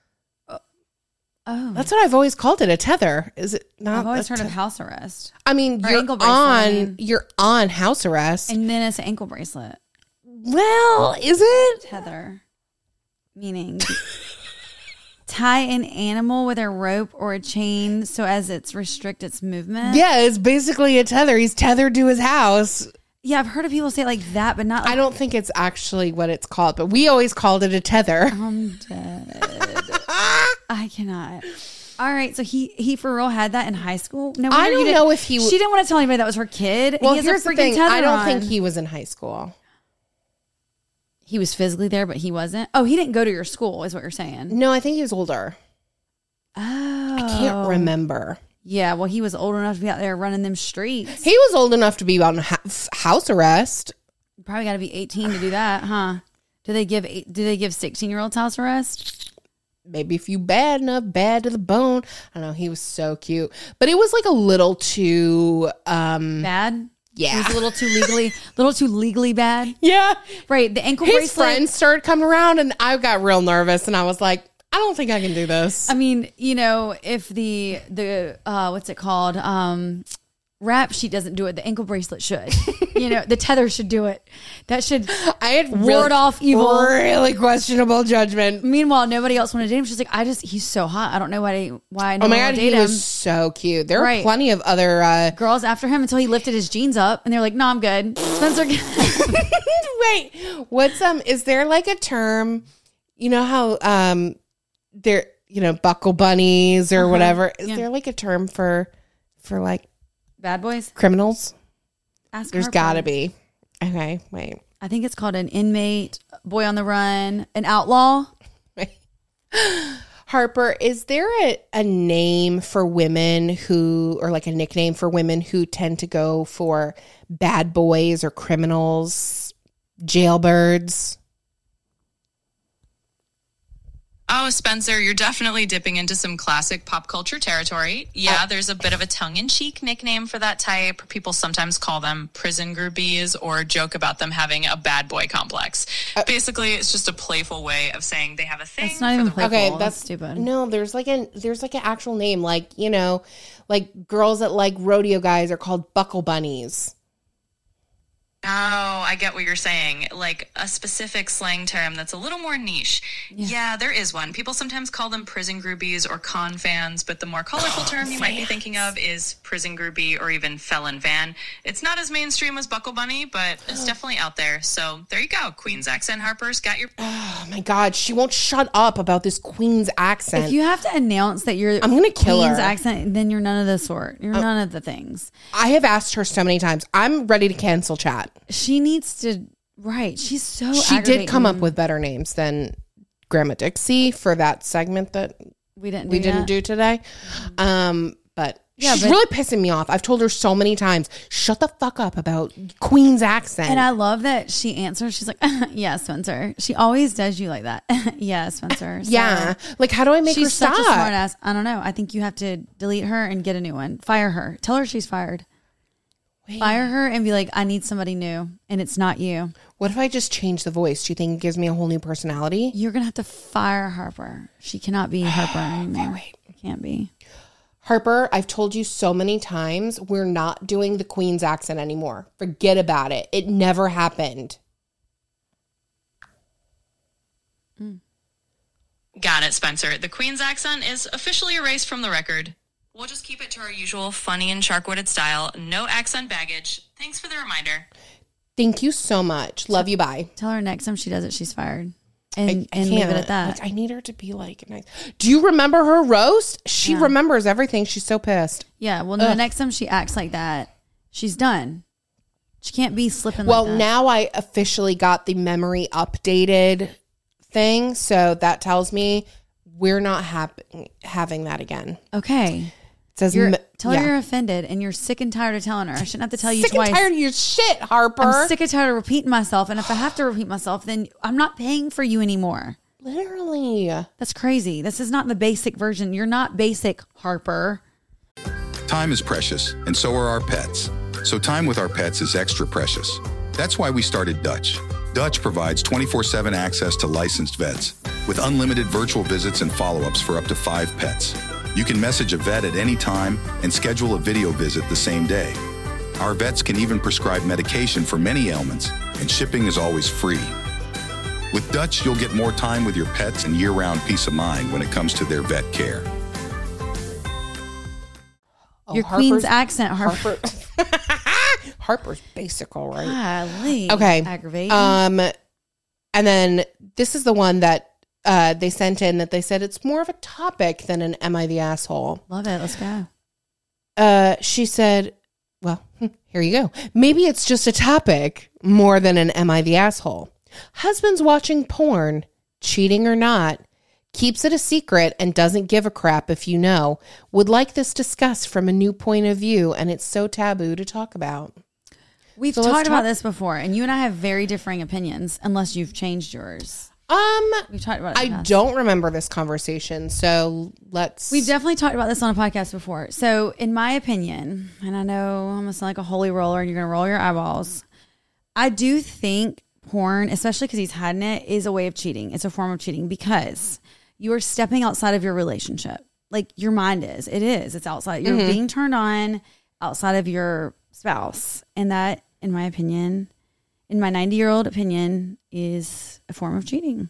Oh, That's what I've always called it, a tether. Is it not? I've always a heard te- of house arrest, I mean, or you're ankle bracelet, I on, mean. you're on house arrest. and then it's an ankle bracelet. Well, is it? Tether, meaning tie an animal with a rope or a chain so as it's restrict its movement. Yeah, it's basically a tether. He's tethered to his house. Yeah, I've heard of people say it like that, but not like I don't think it's actually what it's called, but we always called it a tether. I'm dead. I cannot. All right, so he he for real had that in high school. No, I wonder you don't didn't- know if he w- She didn't want to tell anybody that was her kid. Well, he has here's a the freaking thing. tether I don't on. think he was in high school. He was physically there, but he wasn't. Oh, he didn't go to your school, is what you're saying. No, I think he was older. Oh, I can't remember. Yeah, well, he was old enough to be out there running them streets. He was old enough to be on ha- house arrest. Probably got to be eighteen to do that, huh? Do they give eight, do they give sixteen year olds house arrest? Maybe if you bad enough, bad to the bone. I don't know. He was so cute, but it was like a little too. um Bad. Yeah. It was a little too legally, little too legally bad. Yeah, Right. The ankle his bracelet. friends started coming around, and I got real nervous, and I was like, I don't think I can do this. I mean, you know, if the the uh, what's it called? Um, rap sheet doesn't do it. The ankle bracelet should. You know, the tether should do it. That should I had ward really, off evil. really questionable judgment. Meanwhile, nobody else wanted to date him. She's like, I just he's so hot. I don't know why why no Oh my one god, will he date him. was so cute. There Right. were plenty of other. Uh, Girls after him until he lifted his jeans up, and they're like, No, I'm good. Spencer. Wait, what's um? Is there like a term? You know how um, there you know buckle bunnies or Uh-huh. whatever. Is Yeah. there like a term for for like Bad boys. criminals? Ask There's Harper. got to be. Okay, wait. I think it's called an inmate, boy on the run, an outlaw. Harper, is there a, a name for women who, or like a nickname for women who tend to go for bad boys or criminals, jailbirds? Oh, Spencer, you're definitely dipping into some classic pop culture territory. Yeah, there's a bit of a tongue-in-cheek nickname for that type. People sometimes call them prison groupies or joke about them having a bad boy complex. Basically, it's just a playful way of saying they have a thing. It's not for even the playful. Okay, that's, that's stupid. No, there's like an there's like an actual name, like you know, like girls that like rodeo guys are called buckle bunnies. Oh, I get what you're saying. Like a specific slang term that's a little more niche. Yeah. yeah, there is one. People sometimes call them prison groupies or con fans, but the more colorful term you might be thinking of is prison groupie or even felon fan. It's not as mainstream as Buckle Bunny, but it's definitely out there. So there you go. Queen's accent Harper's got your... Oh my God, she won't shut up about this Queen's accent. If you have to announce that you're I'm gonna kill Queen's her. accent, then you're none of the sort. You're none of the things. I have asked her so many times. I'm ready to cancel chat. She needs to, right. She's so She did come up aggravating. with better names than Grandma Dixie for that segment that We didn't do we didn't yet. do today. Um, but Yeah, she's but- really pissing me off. I've told her so many times, shut the fuck up about Queen's accent. And I love that she answers. She's like, yeah, Spencer. She always does you like that. yeah, Spencer. So yeah. Like, how do I make she's her stop? such a smart ass. I don't know. I think you have to delete her and get a new one. Fire her. Tell her she's fired. Wait. Fire her and be like, I need somebody new. And it's not you. What if I just change the voice? Do you think it gives me a whole new personality? You're going to have to fire Harper. She cannot be Harper anymore. It can't be. Harper, I've told you so many times, we're not doing the Queen's accent anymore. Forget about it. It never happened. Mm. Got it, Spencer. The Queen's accent is officially erased from the record. We'll just keep it to our usual funny and shark-witted style. No accent baggage. Thanks for the reminder. Thank you so much. Love you. Bye. Tell her next time she does it, she's fired. And, I, I and leave it at that. Like, I need her to be like nice. Do you remember her roast? She Yeah. remembers everything. She's so pissed. Yeah. Well, the next time she acts like that, she's done. She can't be slipping Well, like that. now I officially got the memory updated thing. So that tells me we're not hap- having that again. Okay. It says, You're, me- tell yeah. her you're offended and you're sick and tired of telling her. I shouldn't have to tell you sick twice. and tired of your shit, Harper. I'm sick and tired of repeating myself. And if I have to repeat myself, then I'm not paying for you anymore. Literally. That's crazy. This is not the basic version. You're not basic, Harper. Time is precious, and so are our pets. So time with our pets is extra precious. That's why we started Dutch. Dutch provides twenty-four seven access to licensed vets with unlimited virtual visits and follow-ups for up to five pets. You can message a vet at any time and schedule a video visit the same day. Our vets can even prescribe medication for many ailments, and shipping is always free. With Dutch, you'll get more time with your pets and year-round peace of mind when it comes to their vet care. Your Oh, Queen's Harper's- accent, Harper. Harper. Harper's basic, all right. Golly. Okay. Aggravating. Um, and then this is the one that uh, they sent in that they said it's more of a topic than an Am I the Asshole? Love it. Let's go. Uh, she said, well, here you go. Maybe it's just a topic more than an Am I the Asshole? Husband's watching porn, cheating or not, keeps it a secret and doesn't give a crap if you know. Would like this discussed from a new point of view, and it's so taboo to talk about. We've So let's talked about talk- this before, and you and I have very differing opinions, unless you've changed yours. Um, We've talked about it. in the I past. don't remember this conversation, so let's. We've definitely talked about this on a podcast before. So, in my opinion, and I know I'm gonna sound like a holy roller, and you're gonna roll your eyeballs. I do think porn, especially because he's hiding it, is a way of cheating. It's a form of cheating because you are stepping outside of your relationship. Like your mind is. It is. It's outside. You're Mhm. being turned on outside of your spouse. And that, in my opinion, in my ninety-year-old opinion, is a form of cheating.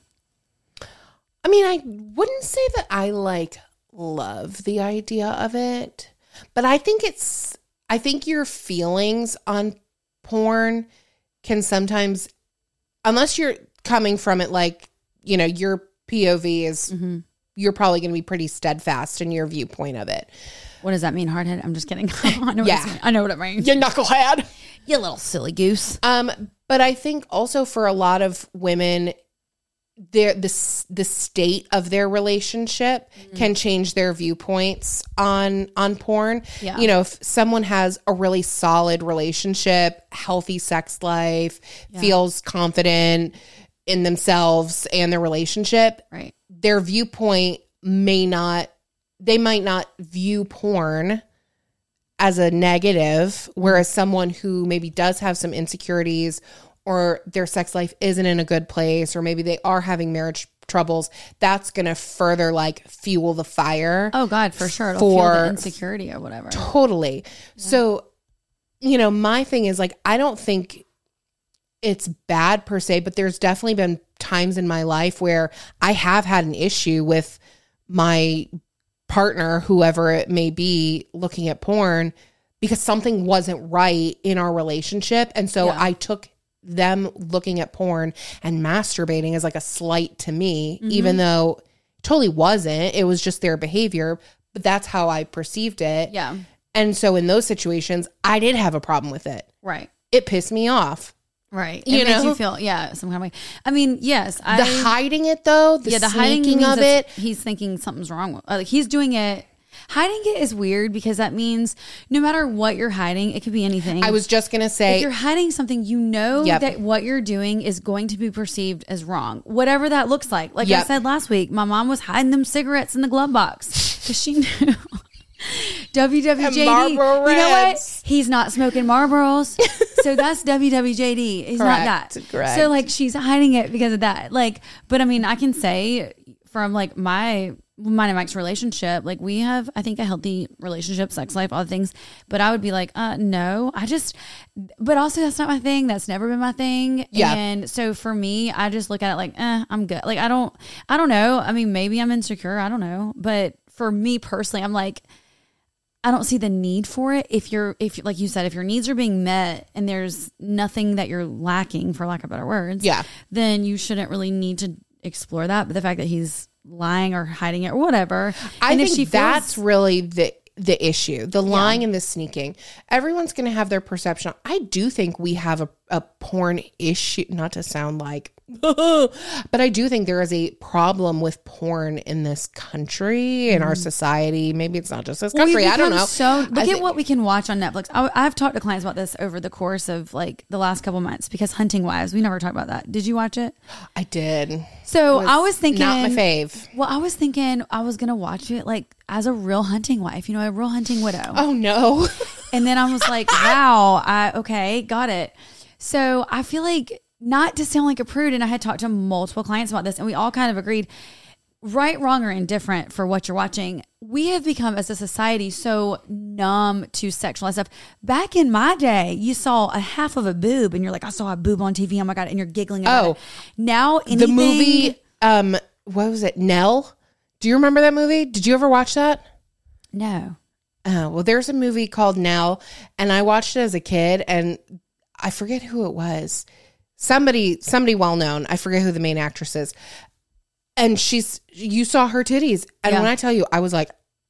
I mean, I wouldn't say that I like love the idea of it, but I think it's, I think your feelings on porn can sometimes, unless you're coming from it like, you know, your P O V is, Mm-hmm. you're probably going to be pretty steadfast in your viewpoint of it. What does that mean, hardhead? I'm just kidding. I know Yeah. what it's- I know what it means. You knucklehead. You little silly goose. Um, but I think also for a lot of women, their the s- the state of their relationship Mm-hmm. can change their viewpoints on on porn. Yeah. You know, if someone has a really solid relationship, healthy sex life, Yeah. feels confident in themselves and their relationship, Right. their viewpoint may not, they might not view porn as a negative, whereas someone who maybe does have some insecurities or their sex life isn't in a good place, or maybe they are having marriage troubles, that's going to further like fuel the fire. Oh God, for sure. It'll fuel For- the insecurity or whatever. Totally. So, you know, my thing is like, I don't think it's bad per se, but there's definitely been times in my life where I have had an issue with my partner, whoever it may be, looking at porn because something wasn't right in our relationship. And so Yeah. I took them looking at porn and masturbating as like a slight to me, Mm-hmm. even though it totally wasn't. It was just their behavior, but that's how I perceived it. Yeah. And so in those situations, I did have a problem with it. Right. It pissed me off. Right. It You makes know? you feel, yeah, some kind of way. I mean, yes. I, The hiding it though, the, yeah, the hiding sneaking means of it's- it. He's thinking something's wrong with like he's doing it. Hiding it is weird because that means no matter what you're hiding, it could be anything. I was just going to if say, you're hiding something, you know Yep. that what you're doing is going to be perceived as wrong, whatever that looks like. Like I Yep. said last week, my mom was hiding them cigarettes in the glove box because she knew. W W J D. And Marlboro You know what? Reds. He's not smoking Marlboros. So that's W W J D. He's not Correct, that. correct. So like she's hiding it because of that. Like, but I mean, I can say from like my mine and Mike's relationship, like we have, I think, a healthy relationship, sex life, all the things. But I would be like, uh, no, I just, but also that's not my thing. That's never been my thing. Yeah. And so for me, I just look at it like, eh, I'm good. Like, I don't, I don't know. I mean, maybe I'm insecure. I don't know. But for me personally, I'm like, I don't see the need for it. If you're, if like you said, if your needs are being met and there's nothing that you're lacking, for lack of better words, yeah, then you shouldn't really need to explore that. But the fact that he's lying or hiding it or whatever, I and think if she that's feels, really the the issue, the lying Yeah. and the sneaking. Everyone's going to have their perception. I do think we have a, a porn issue, not to sound like, but I do think there is a problem with porn in this country, in our society. Maybe it's not just this Well, we've country. I don't become know. So look I at think- what we can watch on Netflix. I, I've talked to clients about this over the course of like the last couple months because Hunting Wives, we never talked about that. Did you watch it? I did. So It I was thinking, not my fave. Well, I was thinking I was gonna watch it like as a real hunting wife, you know, a real hunting widow. Oh no! And then I was like, wow, I okay, got it. So I feel like, not to sound like a prude, and I had talked to multiple clients about this, and we all kind of agreed, right, wrong, or indifferent for what you're watching, we have become as a society so numb to sexualized stuff. Back in my day, you saw a half of a boob, and you're like, I saw a boob on T V. Oh my god! And you're giggling about Oh, it. Now anything, the movie, um, what was it? Nell. Do you remember that movie? Did you ever watch that? No. Oh, well, there's a movie called Nell, and I watched it as a kid, and I forget who it was. Somebody, somebody well known. I forget who the main actress is. And she's, you saw her titties, and Yeah. when I tell you, I was like,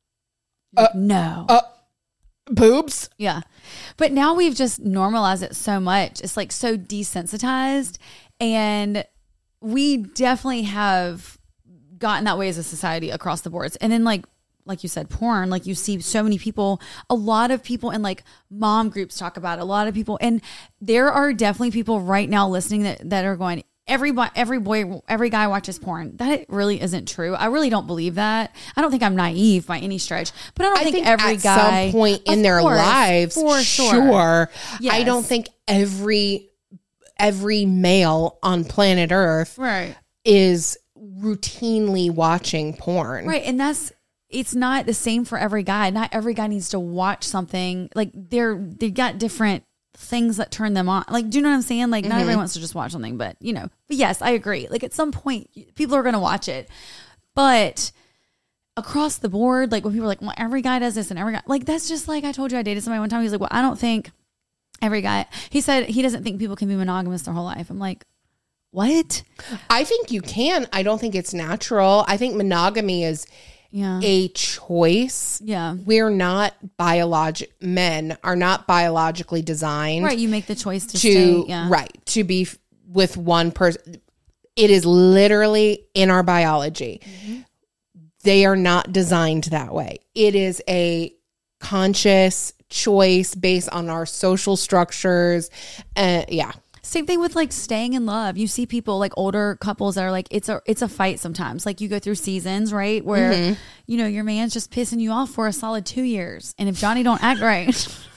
uh, no, uh, boobs. Yeah. But now we've just normalized it so much. It's like so desensitized, and we definitely have gotten that way as a society across the boards. And then like, like you said, porn, like you see so many people, a lot of people in like mom groups talk about it, a lot of people. And there are definitely people right now listening that, that are going, every boy, every boy, every guy watches porn. That really isn't true. I really don't believe that. I don't think I'm naive by any stretch, but I don't I think, think every at guy, some point in Of their course, lives, for sure. sure. I Yes. don't think every every male on planet Earth Right. is routinely watching porn. Right. And that's, it's not the same for every guy. Not every guy needs to watch something. Like they're, they've got different things that turn them on. Like, do you know what I'm saying? Like, not Mhm. everyone wants to just watch something, but you know, but yes, I agree. Like at some point, people are going to watch it, but across the board, like when people are like, well, every guy does this and every guy, like, that's just like, I told you I dated somebody one time. He's like, well, I don't think every guy, he said he doesn't think people can be monogamous their whole life. I'm like, what? I think you can. I don't think it's natural. I think monogamy is Yeah. a choice. Yeah. We're not biologic men are not biologically designed Right. You make the choice to, to stay. Yeah. right to be f- with one person. It is literally in our biology. Mm-hmm. They are not designed that way. It is a conscious choice based on our social structures. Uh, yeah. Same thing with like staying in love. You see people like older couples that are like, it's a it's a fight sometimes. Like you go through seasons, right? Where, Mhm. you know, your man's just pissing you off for a solid two years. And if Johnny don't act right,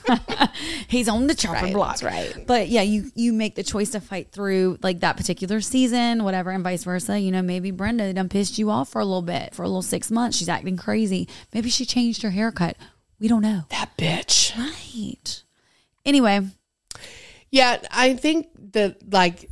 he's on the chopping Right, block. that's right. But yeah, you you make the choice to fight through like that particular season, whatever, and vice versa. You know, maybe Brenda done pissed you off for a little bit, for a little six months. She's acting crazy. Maybe she changed her haircut. We don't know. That bitch. Right. Anyway. Yeah, I think that like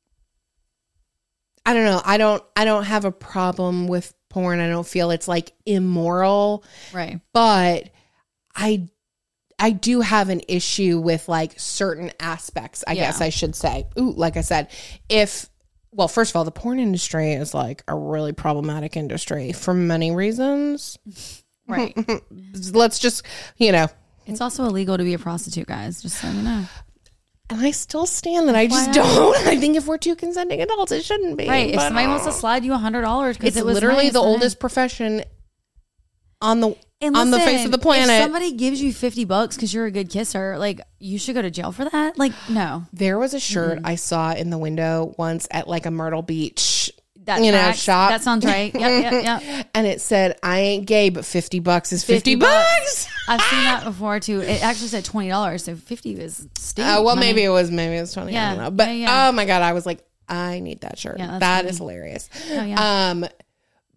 I don't know. I don't I don't have a problem with porn. I don't feel it's like immoral. Right. But I I do have an issue with like certain aspects, I Yeah. guess I should say. Ooh, like I said, if well, first of all, the porn industry is like a really problematic industry for many reasons. Right. Let's just, you know, It's also illegal to be a prostitute, guys, just so you know. and I still stand that I just F Y I. don't. I think if we're two consenting adults, it shouldn't be. Right. If but, somebody wants to uh, slide you a hundred dollars because it's it was literally nice, the then- oldest profession on the And on the face listen, of the planet. If somebody gives you fifty bucks because you're a good kisser, like you should go to jail for that. Like, no. There was a shirt I saw in the window once at like a Myrtle Beach, That you know, tracks. shop. That sounds right. Yep, yep, yep. And it said, "I ain't gay, but fifty bucks is fifty, bucks. bucks." I've seen that before too. It actually said twenty dollars, so fifty was steep. Uh, well, money. maybe it was maybe it was twenty. I Yeah, don't know. But yeah, yeah. oh my god, I was like, I need that shirt. Yeah, that's that funny. is hilarious. Oh, yeah. Um,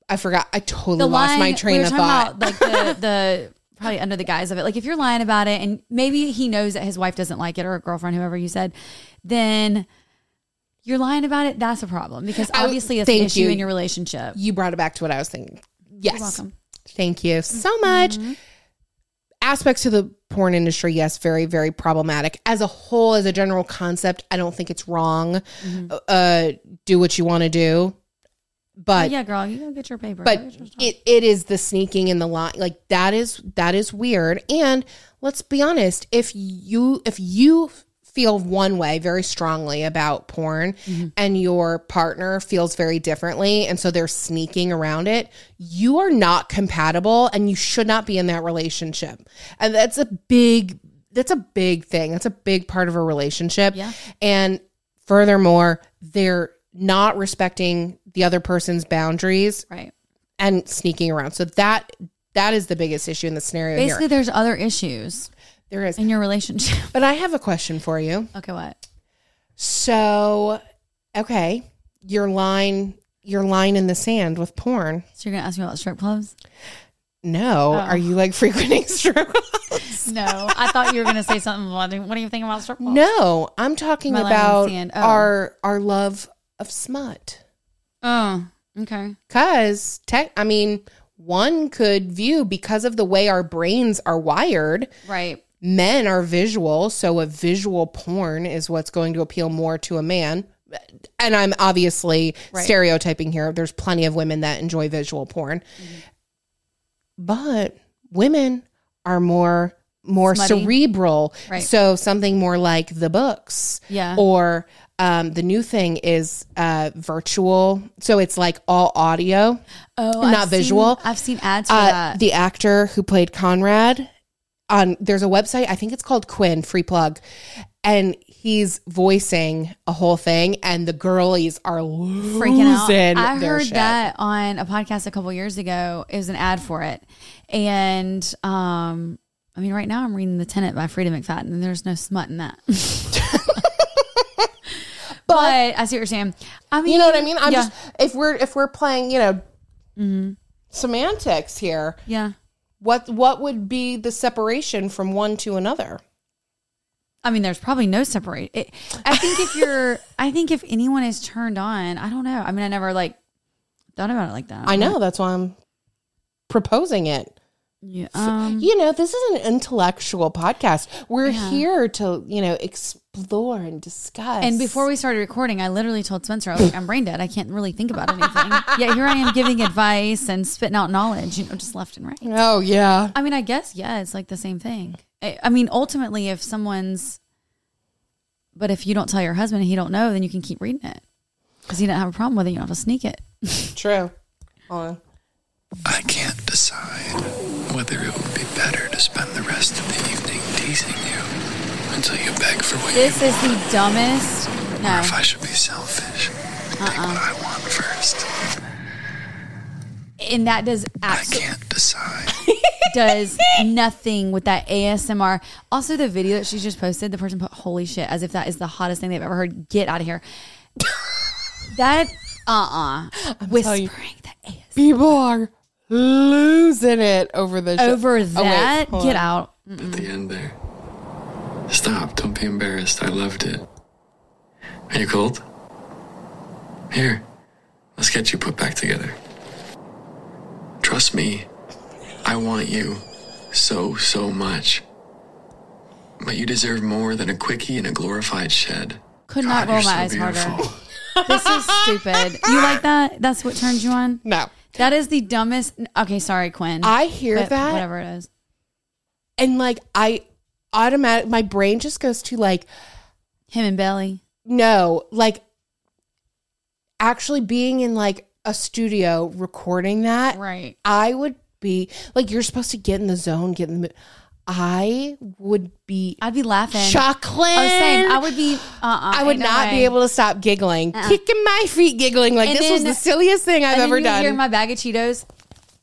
I forgot. I totally The lost lying, my train we were of talking thought. About, like the, the probably under the guise of it. Like if you're lying about it and maybe he knows that his wife doesn't like it or a girlfriend, whoever you said, then you're lying about it. That's a problem because obviously it's an issue you. in your relationship. You brought it back to what I was thinking. Yes. You're welcome. Thank you so much. Mm-hmm. Aspects of the porn industry, yes, very, very problematic. As a whole, as a general concept, I don't think it's wrong. Mm-hmm. Uh, do what you want to do. But oh, yeah, girl, you go get your paper. But it, it is the sneaking in the line. Like that is that is weird. And let's be honest, if you if you feel one way very strongly about porn mm-hmm. and your partner feels very differently and so they're sneaking around it, you are not compatible and you should not be in that relationship. And that's a big that's a big thing. That's a big part of a relationship. Yeah. And furthermore, they're not respecting the other person's boundaries, right, and sneaking around. So that that is the biggest issue in the scenario. Basically, here. there's other issues. There is in your relationship. But I have a question for you. Okay, what? So, okay, your line, your line in the sand with porn. So you're gonna ask me about strip clubs? No, oh. Are you like frequenting strip clubs? No, I thought you were gonna say something. What do you think about strip clubs? No, I'm talking My about oh. our our love of smut. Oh, okay. Because tech, I mean, one could view because of the way our brains are wired. Right. Men are visual, so a visual porn is what's going to appeal more to a man. And I'm obviously right. stereotyping here. There's plenty of women that enjoy visual porn. Mm-hmm. But women are more more Smutty. cerebral. Right. So something more like the books. Yeah. Or um, the new thing is uh, virtual. So it's like all audio, oh, not I've visual. Seen, I've seen ads for uh, that. The actor who played Conrad, on there's a website, I think it's called Quinn, free plug. And he's voicing a whole thing and the girlies are freaking out. I heard shit. that on a podcast a couple years ago. It was an ad for it. And um, I mean, right now I'm reading The Tenant by Frida McFadden and there's no smut in that. but, but I see what you're saying. I mean, you know what I mean? I'm yeah. just, if we're, if we're playing, you know, mm-hmm. semantics here. Yeah. What, what would be the separation from one to another? I mean, there's probably no separate. It, I think if you're, I think if anyone is turned on, I don't know. I mean, I never like thought about it like that. I know. But, that's why I'm proposing it. Yeah. Um, you know, this is an intellectual podcast. We're yeah. here to, you know, explore and discuss. And before we started recording, I literally told Spencer, I was like, I'm brain dead. I can't really think about anything. Yet here I am giving advice and spitting out knowledge, you know, just left and right. Oh, yeah. I mean, I guess, yeah, it's like the same thing. I mean, ultimately, if someone's, but if you don't tell your husband and he don't know, then you can keep reading it because he didn't have a problem with it. You don't have to sneak it. True. Hold on. I can't decide whether it would be better to spend the rest of the evening teasing you until you beg for what this you is want. the dumbest. No. Or if I should be selfish and uh-uh. take what I want first. And that does absolutely. I can't decide. Does nothing with that A S M R. Also, the video that she just posted, the person put "holy shit" as if that is the hottest thing they've ever heard. Get out of here. That uh uh-uh. uh whispering that A S M R. People are losing it over the show. over that. Oh, wait, Get on. out. Mm-mm. At the end there. Stop! Don't be embarrassed. I loved it. Are you cold? Here, let's get you put back together. Trust me. I want you so, so much. But you deserve more than a quickie in a glorified shed. Could not God, roll so my eyes beautiful. harder. This is stupid. You like that? That's what turns you on? No. That is the dumbest. Okay, sorry, Quinn. I hear but that. Whatever it is. And like, I automatic, my brain just goes to like. Him and Belly. No, like actually being in like a studio recording that. Right. I would be like, you're supposed to get in the zone, get in the I would be I'd be laughing. Chuckling. I was saying I would be uh-uh, I would no not way. be able to stop giggling. Uh-uh. Kicking my feet giggling like And this then, was the silliest thing I've and ever then you done. hear my bag of Cheetos.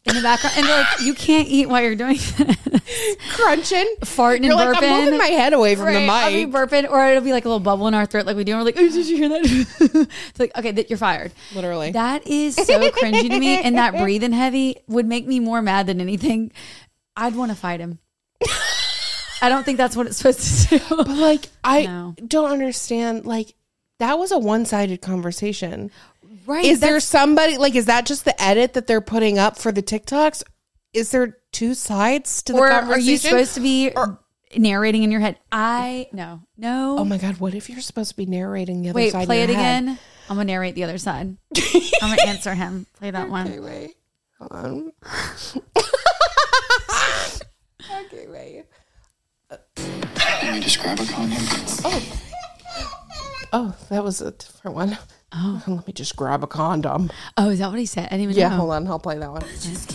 in the background, and they're like, you can't eat while you're doing this. Crunching, farting, You're and like, burping. I'm moving my head away from Right, the mic. I'll be burping, or it'll be like a little bubble in our throat, like we do. And we're like, oh, did you hear that? It's like, okay, that you're fired. Literally, that is so cringy to me, and that breathing heavy would make me more mad than anything. I'd want to fight him. I don't think that's what it's supposed to do. But like, I No. don't understand. Like, that was a one-sided conversation. Right. Is there that's- somebody, like, is that just the edit that they're putting up for the TikToks? Is there two sides to the or conversation? are you supposed to be narrating in your head? I, no, no. Oh my God, what if you're supposed to be narrating the other Wait, side? in play it your head? again. I'm going to narrate the other side. I'm going to answer him. Play that one. Okay, wait. Hold on. Okay, wait. Let me just grab a condom. Oh. Oh, that was a different one. Oh. Let me just grab a condom. Oh, is that what he said? I didn't even Yeah, know. hold on. I'll play that one.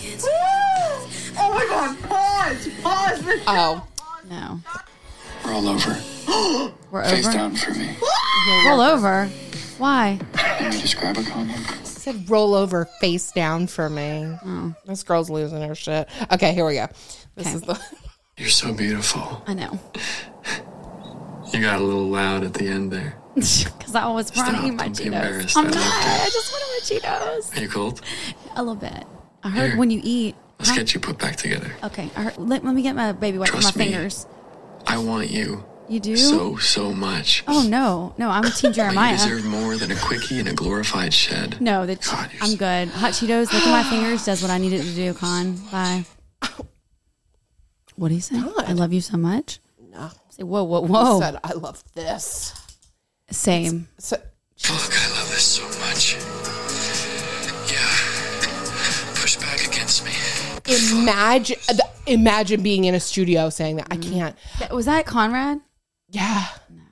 Oh my God! Pause! Pause! Michelle. Oh. No. Roll over. We're Face over? down for me. Roll over? Why? Let me just grab a condom. I said roll over face down for me. Oh. This girl's losing her shit. Okay, here we go. This Okay. is the... You're so beautiful. I know. You got a little loud at the end there. Because I was trying to Stop, eat my don't be Cheetos. embarrassed. I'm I not. loved it. I just wanted my Cheetos. Are you cold? A little bit. I heard Here. when you eat. Let's Huh? get you put back together. Okay. I heard, let, let me get my baby wipes for my Trust me. fingers. I want you. You do? So, so much. Oh, no. No, I'm Team But Jeremiah. you deserve more than a quickie and a glorified shed. No, the God, you're I'm good. Hot Cheetos, look at my fingers, does what I need it to do, Con. Bye. What do you say? God. I love you so much. No. Say, whoa, whoa, I whoa. said I love this. Same. So, Look, I love this so much. Yeah. Push back against me. imagine, imagine being in a studio saying that. I can't. Was that Conrad? Yeah.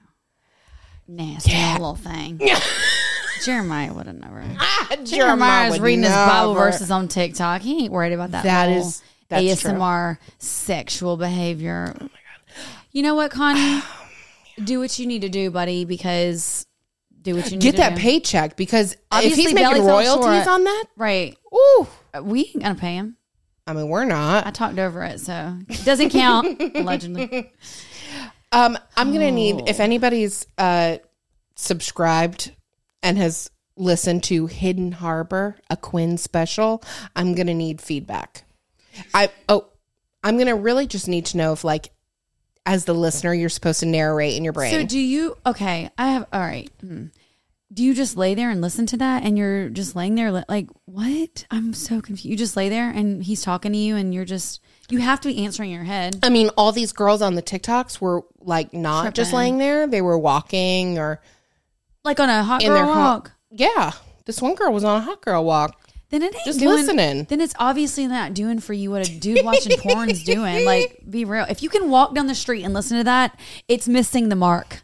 Nasty Yeah. little thing. Jeremiah would have never. Jeremiah Jeremiah's would reading his Bible never. verses on TikTok. He ain't worried about that. That little is- that's A S M R sexual behavior. Oh my God. You know what, Connie? Do what you need to do, buddy, because do what you need Get to that do. paycheck because Obviously, if he's Belly making fell royalties short. on that, Right. ooh, We ain't going to pay him. I mean, we're not. I talked over it, so it doesn't count, allegedly. Um, I'm gonna Oh. need if anybody's uh subscribed and has listened to Hidden Harbor, a Quinn special. I'm gonna need feedback. I oh, I'm gonna really just need to know if, like, as the listener, you're supposed to narrate in your brain. So do you, okay, I have, all right. Hmm. Do you just lay there and listen to that and you're just laying there li- like, what? I'm so confused. You just lay there and he's talking to you and you're just, you have to be answering your head. I mean, all these girls on the TikToks were like not just Tripping. laying there; they were walking or Like on a hot in girl their hot- walk. Yeah, this one girl was on a hot girl walk. Then it ain't Just doing, listening. Then it's obviously not doing for you what a dude watching porn's doing. Like, be real. If you can walk down the street and listen to that, it's missing the mark.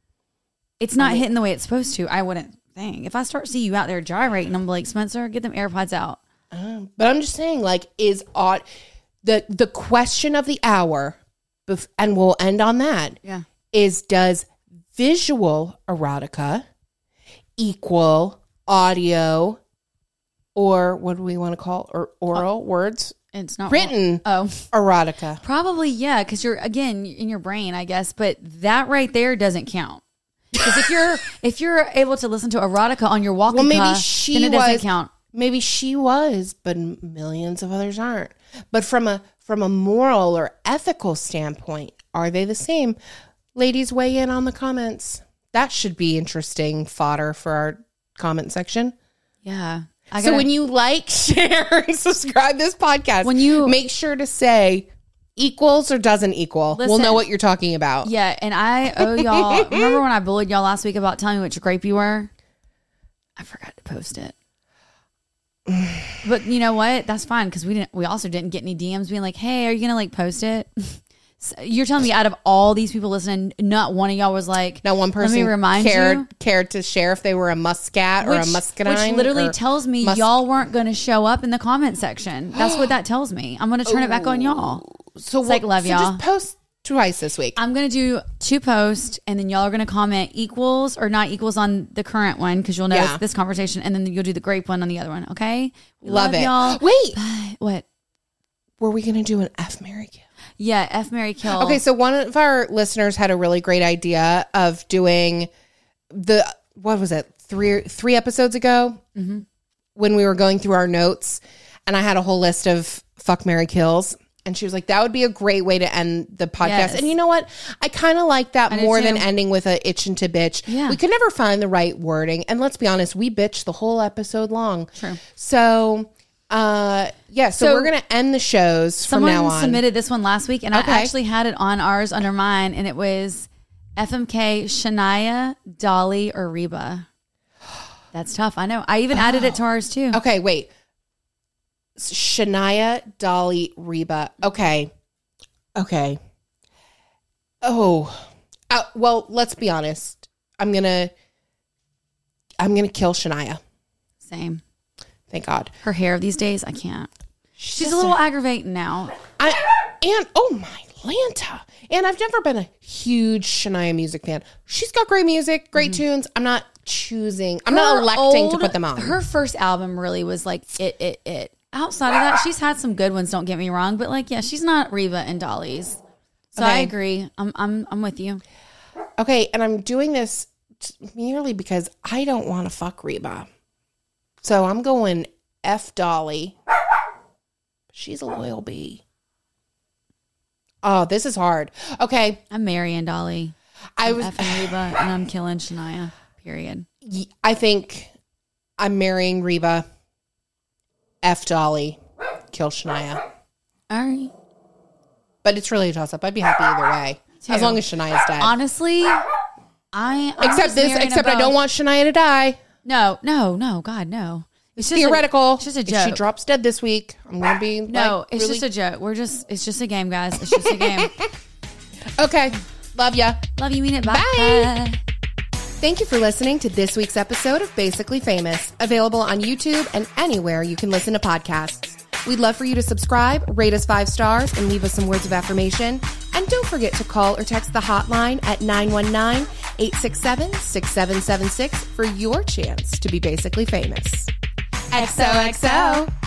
It's not hitting the way it's supposed to. I wouldn't think. If I start seeing you out there gyrating, I'm like, Spencer, get them AirPods out. Um, but I'm just saying, like, is odd the the question of the hour, bef- and we'll end on that. Yeah. Is does visual erotica equal audio, or what do we want to call or oral words? It's not Written Oh, erotica. probably, yeah, because you're, again, in your brain, I guess, but that right there doesn't count. Because if you're if you're able to listen to erotica on your walkie, Well, maybe she then it doesn't was. count. Maybe she was, but millions of others aren't. But from a from a moral or ethical standpoint, are they the same? Ladies, weigh in on the comments. That should be interesting fodder for our comment section. Yeah. I So gotta- when you like, share, and subscribe this podcast, When you- make sure to say equals or doesn't equal. we'll Listen. know what you're talking about. Yeah, and I owe y'all. Remember when I bullied y'all last week about telling me which grape you were? I forgot to post it. But you know what? That's fine because we didn't. We also didn't get any D Ms being like, "Hey, are you gonna like post it?" So you're telling me out of all these people listening, not one of y'all was like, Not one person Let me remind cared you. cared to share if they were a muscat or a Which, muscadine. which literally or tells me mus- y'all weren't going to show up in the comment section. That's what that tells me. I'm going to turn it back on y'all. So It's like, what- love so y'all. Just post twice this week. I'm going to do two posts, and then y'all are going to comment equals or not equals on the current one, because you'll notice Yeah. this conversation, and then you'll do the grape one on the other one, okay? We Love, it. y'all. Wait. But what? Were we going to do an F, Marry, Kill? Yeah, F, Marry, Kill. Okay, so one of our listeners had a really great idea of doing the, what was it, three three episodes ago mm-hmm. when we were going through our notes, and I had a whole list of fuck, marry, kills. And she was like, that would be a great way to end the podcast. Yes. And you know what? I kind of like that I do more too. than ending with a itching to bitch. Yeah. We could never find the right wording. And let's be honest, we bitched the whole episode long. True. So, uh, yeah, so, So we're going to end the shows from Someone now on. submitted this one last week, and Okay. I actually had it on ours under mine, and it was F M K, Shania, Dolly, or Reba. That's tough. I know. I even added it to ours too. Okay, wait. Shania, Dolly, Reba. Okay. Okay. Oh. Uh, well, let's be honest. I'm going to I'm going to kill Shania. Same. Thank God. Her hair these days, I can't. She's just a little a- aggravating now. I and oh my Lanta. And I've never been a huge Shania music fan. She's got great music, great tunes. I'm not choosing. I'm not Her electing to old- put them on. Her first album really was like it, it, it. Outside of that, she's had some good ones. Don't get me wrong, but like, yeah, she's not Reba and Dolly's. So I Okay. agree. I'm, I'm, I'm with you. Okay, and I'm doing this t- merely because I don't want to fuck Reba. So I'm going F Dolly. She's a loyal bee. Oh, this is hard. Okay. I'm marrying Dolly. I I'm was effing Reba, and I'm killing Shania. Period. y- I think I'm marrying Reba. F Dolly. Kill Shania. All right. But it's really a toss up. I'd be happy either way. As Too. long as Shania's dead. Honestly, I I'm except just this, marrying except I them don't both. want Shania to die. No, no, no, God, no. It's just Theoretical. A, it's just a If joke. she drops dead this week, I'm gonna be no, like, it's really- just a joke. We're just, it's just a game, guys. It's just a game. Okay. Love ya. Love you, mean it. Bye. Bye. Thank you for listening to this week's episode of Basically Famous, available on YouTube and anywhere you can listen to podcasts. We'd love for you to subscribe, rate us five stars, and leave us some words of affirmation. And don't forget to call or text the hotline at nine one nine, eight six seven, six seven seven six for your chance to be basically famous. X O X O.